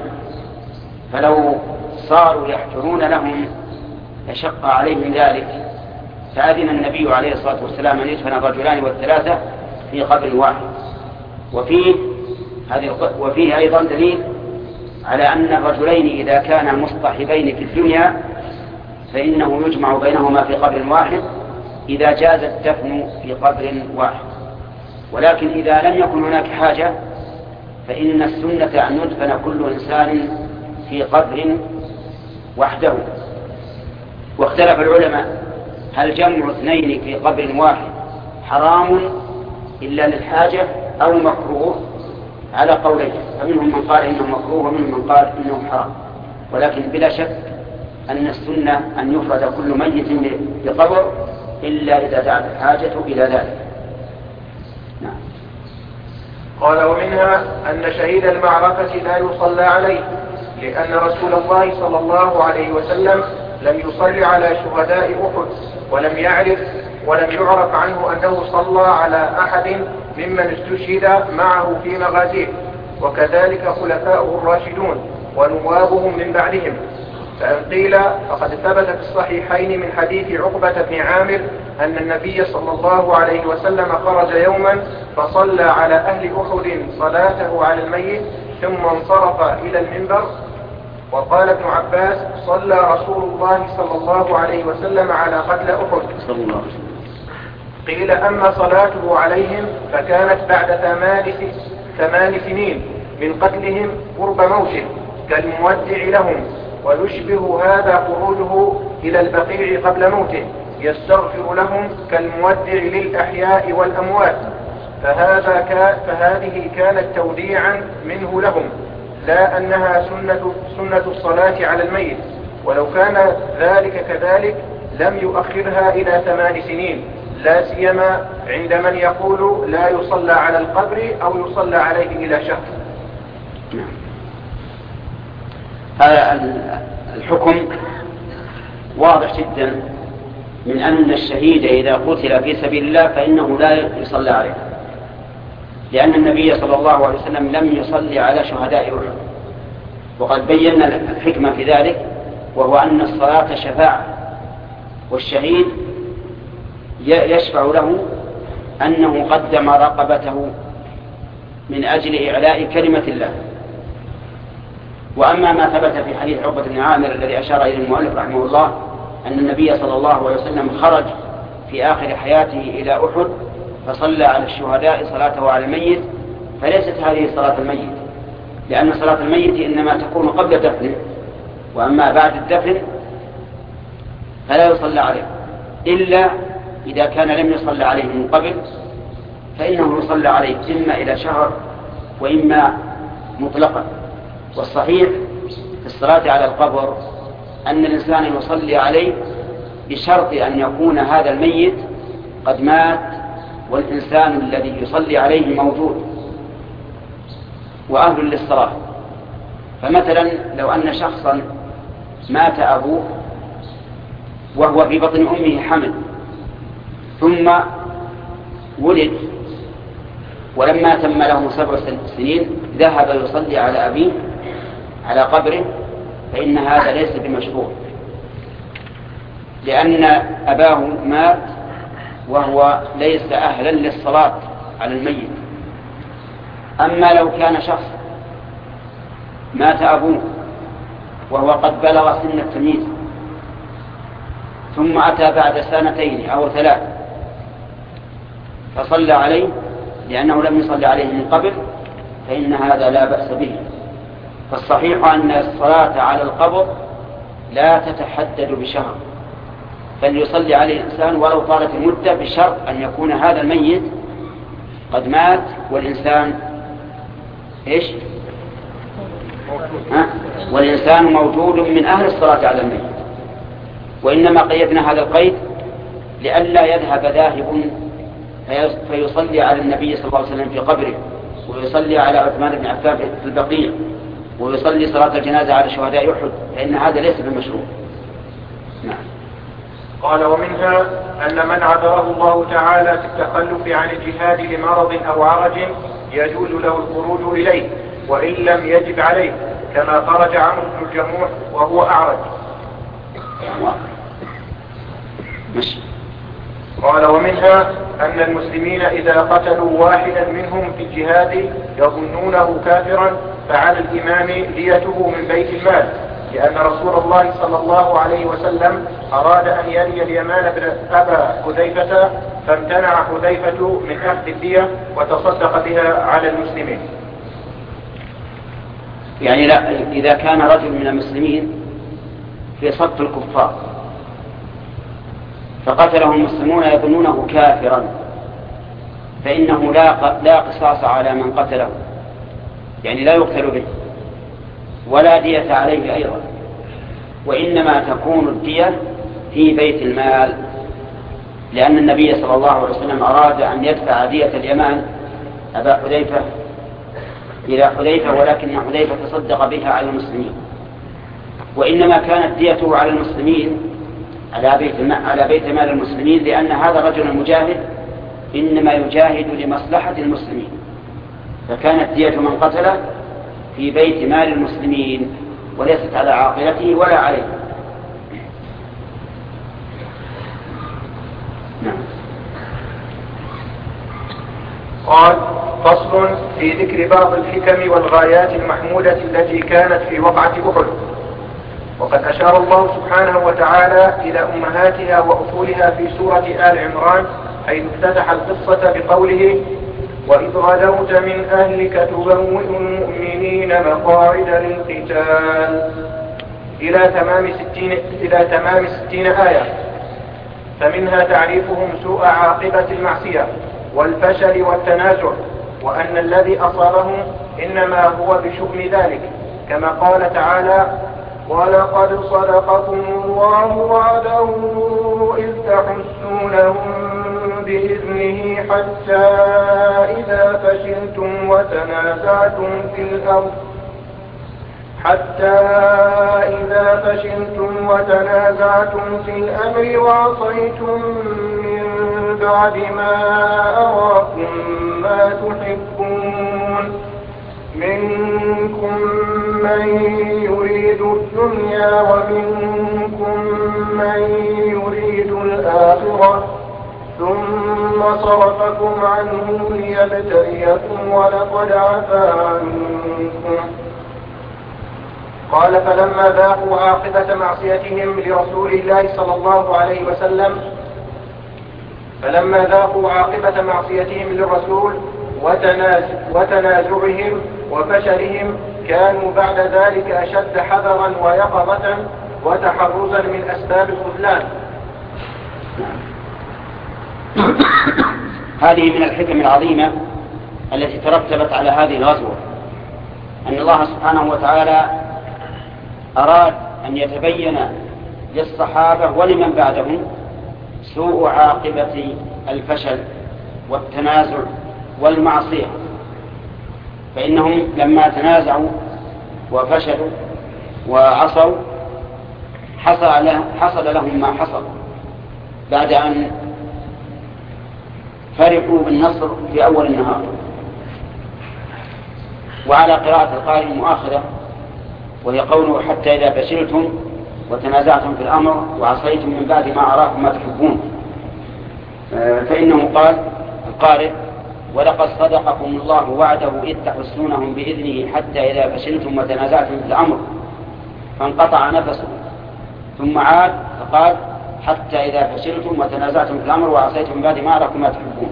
فلو صاروا يحفرون لهم فشق عليهم ذلك، فأذن النبي عليه الصلاة والسلام أن يدفن الرجلان والثلاثة في قبر واحد. وفيه, وفيه أيضا دليل على أن الرجلين إذا كانا مصطحبين في الدنيا فإنه يجمع بينهما في قبر واحد إذا جاز الدفن في قبر واحد. ولكن إذا لم يكن هناك حاجة فإن السنة أن يدفن كل إنسان في قبر وحده. واختلف العلماء هل جمع اثنين في قبر واحد حرام إلا للحاجة أو مكروه، على قولين، فمنهم من قال إنه مكروه ومنهم من قال إنه حرام. ولكن بلا شك أن السنة أن يفرد كل ميت بقبر إلا إذا دعت الحاجة إلى ذلك. نعم. قال ومنها أن شهيد المعركة لا يصلى عليه، لأن رسول الله صلى الله عليه وسلم لم يصلي على شهداء أحد، ولم يعرف ولم يعرف عنه أنه صلى على أحد ممن استشهد معه في مغازيه، وكذلك خلفاؤه الراشدون ونوابهم من بعدهم. فإن قيل فقد ثبت في الصحيحين من حديث عقبة بن عامر أن النبي صلى الله عليه وسلم خرج يوما فصلى على أهل أحد صلاته على الميت ثم انصرف إلى المنبر. وقال ابن عباس صلى رسول الله صلى الله عليه وسلم على قتل أحد. قيل أما صلاته عليهم فكانت بعد ثمان, ثمان سنين من قتلهم قرب موته كالمودع لهم، ويشبه هذا خروجه إلى البقيع قبل موته يستغفر لهم كالمودع للأحياء والأموات، فهذا كان فهذه كانت توديعا منه لهم، لا أنها سنة, سنة الصلاة على الميت. ولو كان ذلك كذلك لم يؤخرها إلى ثمان سنين، لا سيما عند من يقول لا يصلى على القبر أو يصلى عليه إلى شهر. هذا الحكم واضح جدا من أن الشهيد إذا قتل في سبيل الله فإنه لا يصلى عليه، لأن النبي صلى الله عليه وسلم لم يصلي على شهداء أحد، وقد بينا الحكمة في ذلك، وهو أن الصلاة شفاعة، والشهيد يشفع له أنه قدم رقبته من أجل إعلاء كلمة الله. وأما ما ثبت في حديث عقبة بن عامر الذي أشار إليه المؤلف رحمه الله أن النبي صلى الله عليه وسلم خرج في آخر حياته إلى أحد فصلى على الشهداء صلاته على الميت، فليست هذه صلاة الميت، لأن صلاة الميت إنما تكون قبل دفنه، وأما بعد الدفن فلا يصلى عليه إلا إذا كان لم يصلى عليه من قبل، فإنه يصلى عليه إما إلى شهر وإما مطلقا. والصحيح في الصلاة على القبر أن الإنسان يصلي عليه بشرط أن يكون هذا الميت قد مات والإنسان الذي يصلي عليه موجود وأهل للصلاة. فمثلا لو أن شخصا مات أبوه وهو في بطن أمه حمل، ثم ولد ولما تم له سبع سنين ذهب يصلي على أبيه على قبره، فإن هذا ليس بمشروع، لأن أباه مات وهو ليس أهلا للصلاة على الميت. أما لو كان شخص مات أبوه وهو قد بلغ سن التمييز ثم أتى بعد سنتين أو ثلاث فصلى عليه لأنه لم يصلي عليه من قبل، فإن هذا لا بأس به. فالصحيح أن الصلاة على القبر لا تتحدد بشهر، بل يصلي عليه الإنسان ولو طالت المدة، بشرط أن يكون هذا الميت قد مات والإنسان إيش؟ ها؟ والإنسان موجود من أهل الصلاة على الميت. وإنما قيدنا هذا القيد لئلا يذهب ذاهب فيصلي على النبي صلى الله عليه وسلم في قبره، ويصلي على عثمان بن عفان في البقيع، ويصلي صلاة الجنازة على شهداء أحد، فإن هذا ليس بمشروع. نعم. قال ومنها أن من عذره الله تعالى في التخلف عن الجهاد لمرض أو عرج يجوز له الخروج إليه وإن لم يجب عليه، كما خرج عمرو بن الجموح وهو أعرج. مش. قال ومنها أن المسلمين إذا قتلوا واحدا منهم في الجهاد يظنونه كافرا فعلى الإمام ديته من بيت المال، لأن رسول الله صلى الله عليه وسلم أراد أن يلي اليمان بن أبا حذيفة فامتنع حذيفة من أخذ الدية وتصدق بها على المسلمين. يعني لا، إذا كان رجل من المسلمين في صف الكفار فقتله المسلمون يظنونه كافرا، فإنه لا لا قصاص على من قتله، يعني لا يقتل به ولا دية عليه أيضا، وإنما تكون الدية في بيت المال، لأن النبي صلى الله عليه وسلم أراد أن يدفع دية اليمان أبا حذيفة إلى حذيفة، ولكن حذيفة تصدق بها على المسلمين. وإنما كانت ديته على المسلمين على بيت على بيت مال المسلمين، لأن هذا الرجل المجاهد إنما يجاهد لمصلحة المسلمين، فكانت دية من قتله في بيت مال المسلمين وليست على عاقلته ولا عليه. نعم. قال فصل في ذكر بعض الحكم والغايات المحمودة التي كانت في وقعة أحد. وقد أشار الله سبحانه وتعالى إلى أمهاتها وأصولها في سورة آل عمران، حيث افتتح القصة بقوله وإذ غدوت من أهلك تبوئ المؤمنين مقاعد للقتال إلى تمام ستين, إلى تمام ستين آية، فمنها تعريفهم سوء عاقبة المعصية والفشل والتنازع، وأن الذي أصابهم إنما هو بشؤم ذلك، كما قال تعالى ولقد صدقكم الله وعده إذ تحسونهم بإذنه حتى إذا فشلتم وتنازعتم في الأرض حتى إذا فشلتم وتنازعتم في الأمر وعصيتم من بعد ما أراكم ما تحبون منكم من يريد الدنيا ومنكم من يريد الآخرة ثم صرفكم عنه ليبتليكم ولقد عفا عنكم. قال فلما ذاقوا عاقبة معصيتهم لرسول الله صلى الله عليه وسلم فلما ذاقوا عاقبة معصيتهم للرسول وتنازعهم وفشلهم كانوا بعد ذلك أشد حذرا ويقظة وتحرزا من أسباب الخذلان. هذه من الحكم العظيمة التي ترتبت على هذه الغزوة، أن الله سبحانه وتعالى أراد أن يتبين للصحابة ولمن بعدهم سوء عاقبة الفشل والتنازع والمعصية، فإنهم لما تنازعوا وفشلوا وعصوا حصل لهم ما حصل بعد أن فرحوا بالنصر في أول النهار. وعلى قراءة القارئ المؤاخرة وهي قوله حتى إذا فشلتم وتنازعتم في الأمر وعصيتم من بعد ما أراكم ما تحبون، فإنه قال القارئ ولقد صدقكم الله وعده إذ تحسونهم بإذنه حتى إذا فشلتم وتنازعتم في الأمر فانقطع نفسه، ثم عاد فقال حتى إذا فشلتم وتنازعتم في الأمر وعصيتم من بعد ما أراكم ما تحبون.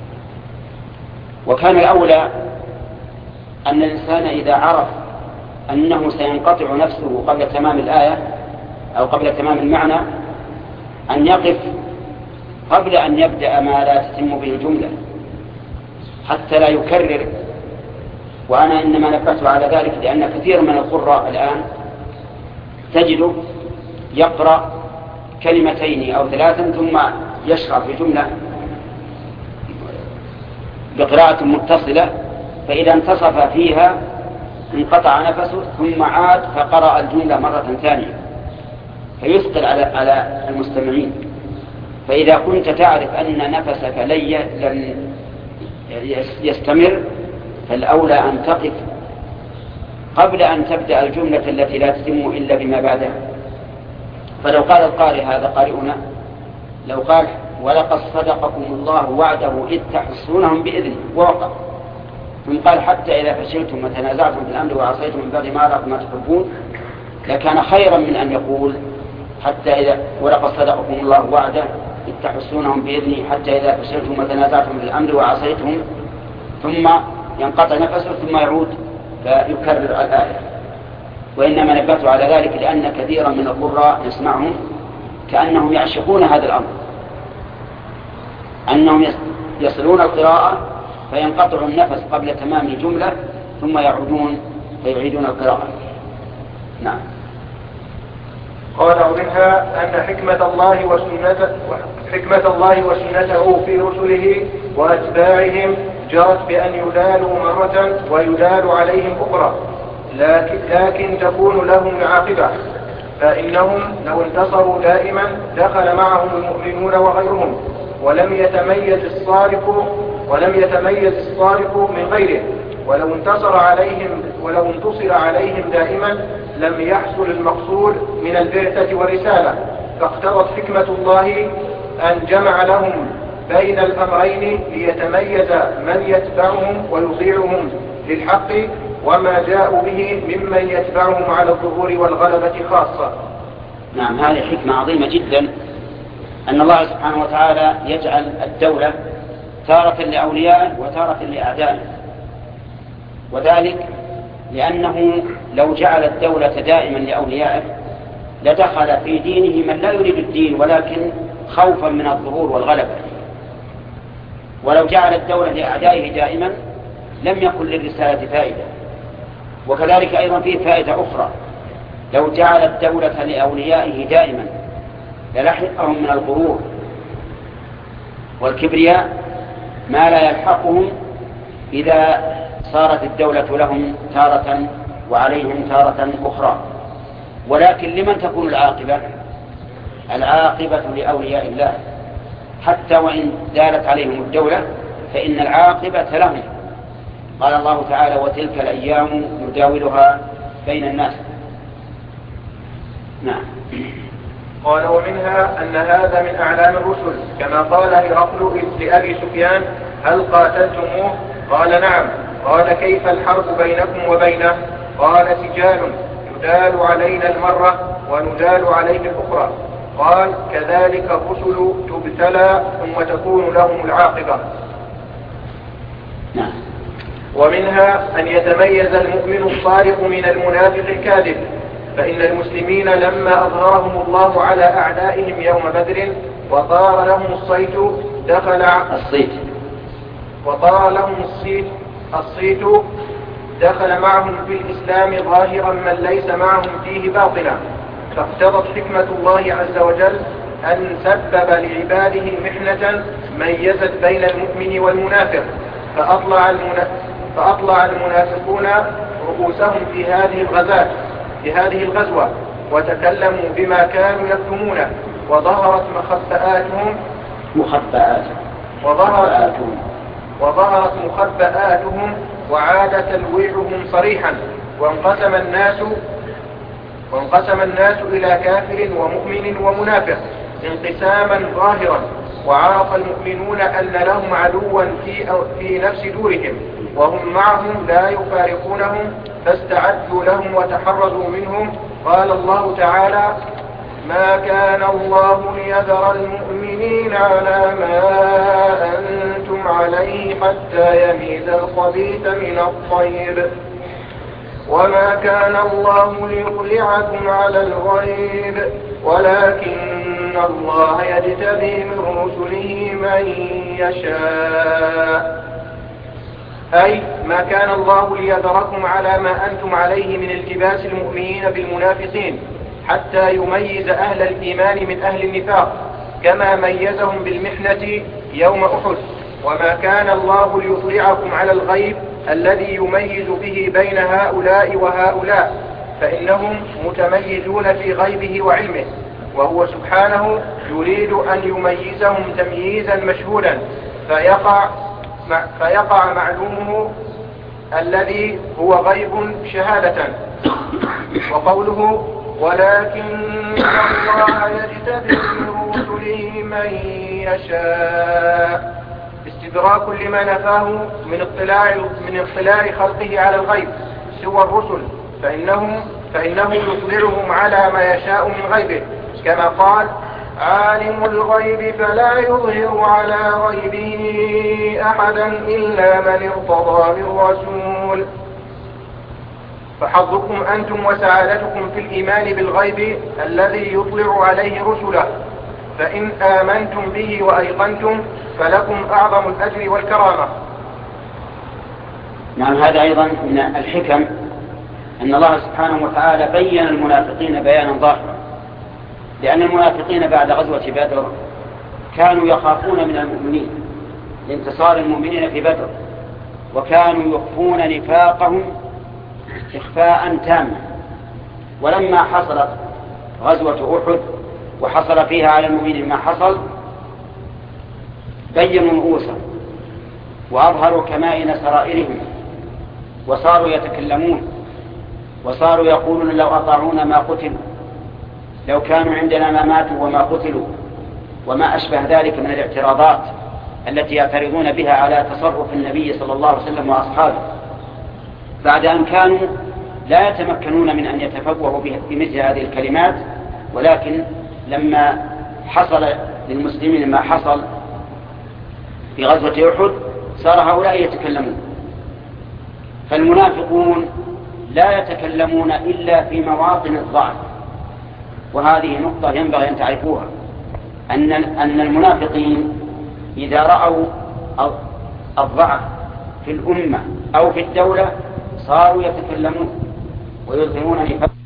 وكان الأولى أن الإنسان إذا عرف أنه سينقطع نفسه قبل تمام الآية أو قبل تمام المعنى أن يقف قبل أن يبدأ ما لا تتم به الجملة حتى لا يكرر. وأنا إنما نبهت على ذلك لأن كثير من القراء الآن تجد يقرأ كلمتين أو ثلاثا ثم يشرع في جملة بقراءة متصلة، فإذا انتصف فيها انقطع نفسه ثم عاد فقرأ الجملة مرة ثانية فيثقل على على المستمعين. فإذا كنت تعرف أن نفسك لن يستمر فالأولى أن تقف قبل أن تبدأ الجملة التي لا تتم إلا بما بعدها. فلو قال القارئ هذا قارئنا لو قال ولقد صدقكم الله وعده إذ تحسونهم بإذنه ووقع، ثم قال حتى إذا فشلتم وتنازعتم في الأمر وعصيتم من بعد ما أراكم ما تحبون، لكان خيرا من أن يقول حتى إذا ولقد صدقكم الله وعده إذ تحسونهم بإذنه حتى إذا فشلتم وتنازعتم في الأمر وعصيتم، ثم ينقطع نفسه ثم يعود فيكرر الآية. وإنما نبهت على ذلك لأن كثيرا من القراء نسمعهم كأنهم يعشقون هذا الأمر، أنهم يصلون القراءة فينقطع النفس قبل تمام الجملة ثم يعودون فيعيدون القراءة. نعم. قال ومنها أن حكمة الله وسنته حكمة الله وسنته في رسله وأتباعهم جرت بأن يدالوا مرة ويدال عليهم أخرى، لكن, لكن تكون لهم العاقبة، فإنهم لو انتصروا دائما دخل معهم المؤمنون وغيرهم، ولم يتميز الصارف ولم يتميز الصارف من غيره، ولو انتصر عليهم ولو انتصر عليهم دائما لم يحصل المقصود من البعثة والرسالة. فاقتضت حكمة الله أن جمع لهم بين الأمرين ليتميز من يتبعهم ويطيعهم للحق وما جاءوا به ممن يتبعهم على الظهور والغلبة خاصة. نعم، هذه حكمة عظيمة جدا أن الله سبحانه وتعالى يجعل الدولة تارة لأوليائه وتارة لأعدائه، وذلك لأنه لو جعل الدولة دائما لأوليائه لدخل في دينه من لا يريد الدين ولكن خوفا من الظهور والغلبة، ولو جعل الدولة لأعدائه دائما لم يكن للرسالة فائدة. وكذلك أيضا فيه فائدة أخرى، لو جعل الدولة لأوليائه دائما للحقهم من الغرور والكبرياء ما لا يلحقهم إذا صارت الدولة لهم تارة وعليهم تارة أخرى. ولكن لمن تكون العاقبة؟ العاقبة لأولياء الله، حتى وإن دالت عليهم الدولة فإن العاقبة لهم. قال الله تعالى وتلك الأيام نداولها بين الناس. نعم. قال ومنها أن هذا من أعلام الرسل، كما قال هرقل لأبي سفيان هل قاتلتموه؟ قال نعم. قال كيف الحرب بينكم وبينه؟ قال سجال يدال علينا المرة وندال عليه الأخرى. قال كذلك الرسل تبتلى ثم تكون لهم العاقبة. نعم. ومنها أن يتميز المؤمن الصادق من المنافق الكاذب، فإن المسلمين لما أظهرهم الله على أعدائهم يوم بدر وطار لهم الصيت دخل الصيت وطار لهم الصيت الصيت دخل معهم في الإسلام ظاهرا من ليس معهم فيه باطنا. فاقتضت حكمة الله عز وجل أن سبب لعباده محنة ميزت بين المؤمن والمنافق، فأطلع, المنا... فأطلع المنافقون رؤوسهم في هذه الغزاة في هذه الغزوة وتكلموا بما كانوا يكتمونه، وظهرت مخبئاتهم مخبئات وظهرت, وظهرت مخبآتهم وعاد تلويعهم صريحا، وانقسم الناس وانقسم الناس إلى كافر ومؤمن ومنافق انقساما ظاهرا، وعرف المؤمنون أن لهم عدوا في, في نفس دورهم وهم معهم لا يفارقونهم، فاستعدوا لهم وتحرزوا منهم. قال الله تعالى: ما كان الله ليذر المؤمنين على ما أنتم عليه حتى يميز الخبيث من الطيب، وما كان الله ليطلعكم على الغيب ولكن الله يجتبي من رسله من يشاء. أي ما كان الله ليذركم على ما أنتم عليه من التباس المؤمنين بالمنافقين حتى يميز أهل الإيمان من أهل النفاق، كما ميزهم بالمحنة يوم أحد. وما كان الله ليطلعكم على الغيب الذي يميز به بين هؤلاء وهؤلاء، فإنهم متميزون في غيبه وعلمه، وهو سبحانه يريد أن يميزهم تمييزا مشهودا فيقع, فيقع معلومه الذي هو غيب شهادة. وقوله: ولكن الله يجتبي من رسله من يشاء استدراك لما نفاه من اطلاع من اطلاع خلقه على الغيب سوى الرسل، فإنهم فإنه يطلعهم على ما يشاء من غيبه، كما قال: عالم الغيب فلا يظهر على غيبه أحدا إلا من ارتضى من رسول. فحظكم أنتم وسعادتكم في الإيمان بالغيب الذي يطلع عليه رسله، فإن آمنتم به وأيقنتم فلكم أعظم الأجر والكرامة. نعم، هذا أيضا من الحكم أن الله سبحانه وتعالى بين المنافقين بيانا ظاهرا، لأن المنافقين بعد غزوة بدر كانوا يخافون من المؤمنين لانتصار المؤمنين في بدر، وكانوا يخفون نفاقهم إخفاء تاما. ولما حصلت غزوة أحد وحصل فيها على المؤمنين ما حصل، بينوا رؤوسهم وأظهروا كمائن سرائرهم، وصاروا يتكلمون وصاروا يقولون: لو أطاعونا ما قتلوا، لو كانوا عندنا ما ماتوا وما قتلوا، وما أشبه ذلك من الاعتراضات التي يعترضون بها على تصرف النبي صلى الله عليه وسلم وأصحابه، بعد أن كانوا لا يتمكنون من أن يتفوهوا بمثل هذه الكلمات. ولكن لما حصل للمسلمين ما حصل في غزوة أحد صار هؤلاء يتكلمون. فالمنافقون لا يتكلمون إلا في مواطن الضعف، وهذه نقطة ينبغي أن تعرفوها، أن أن المنافقين إذا رأوا الضعف في الأمة أو في الدولة صاروا يتكلمون ويظهرون نفاقهم.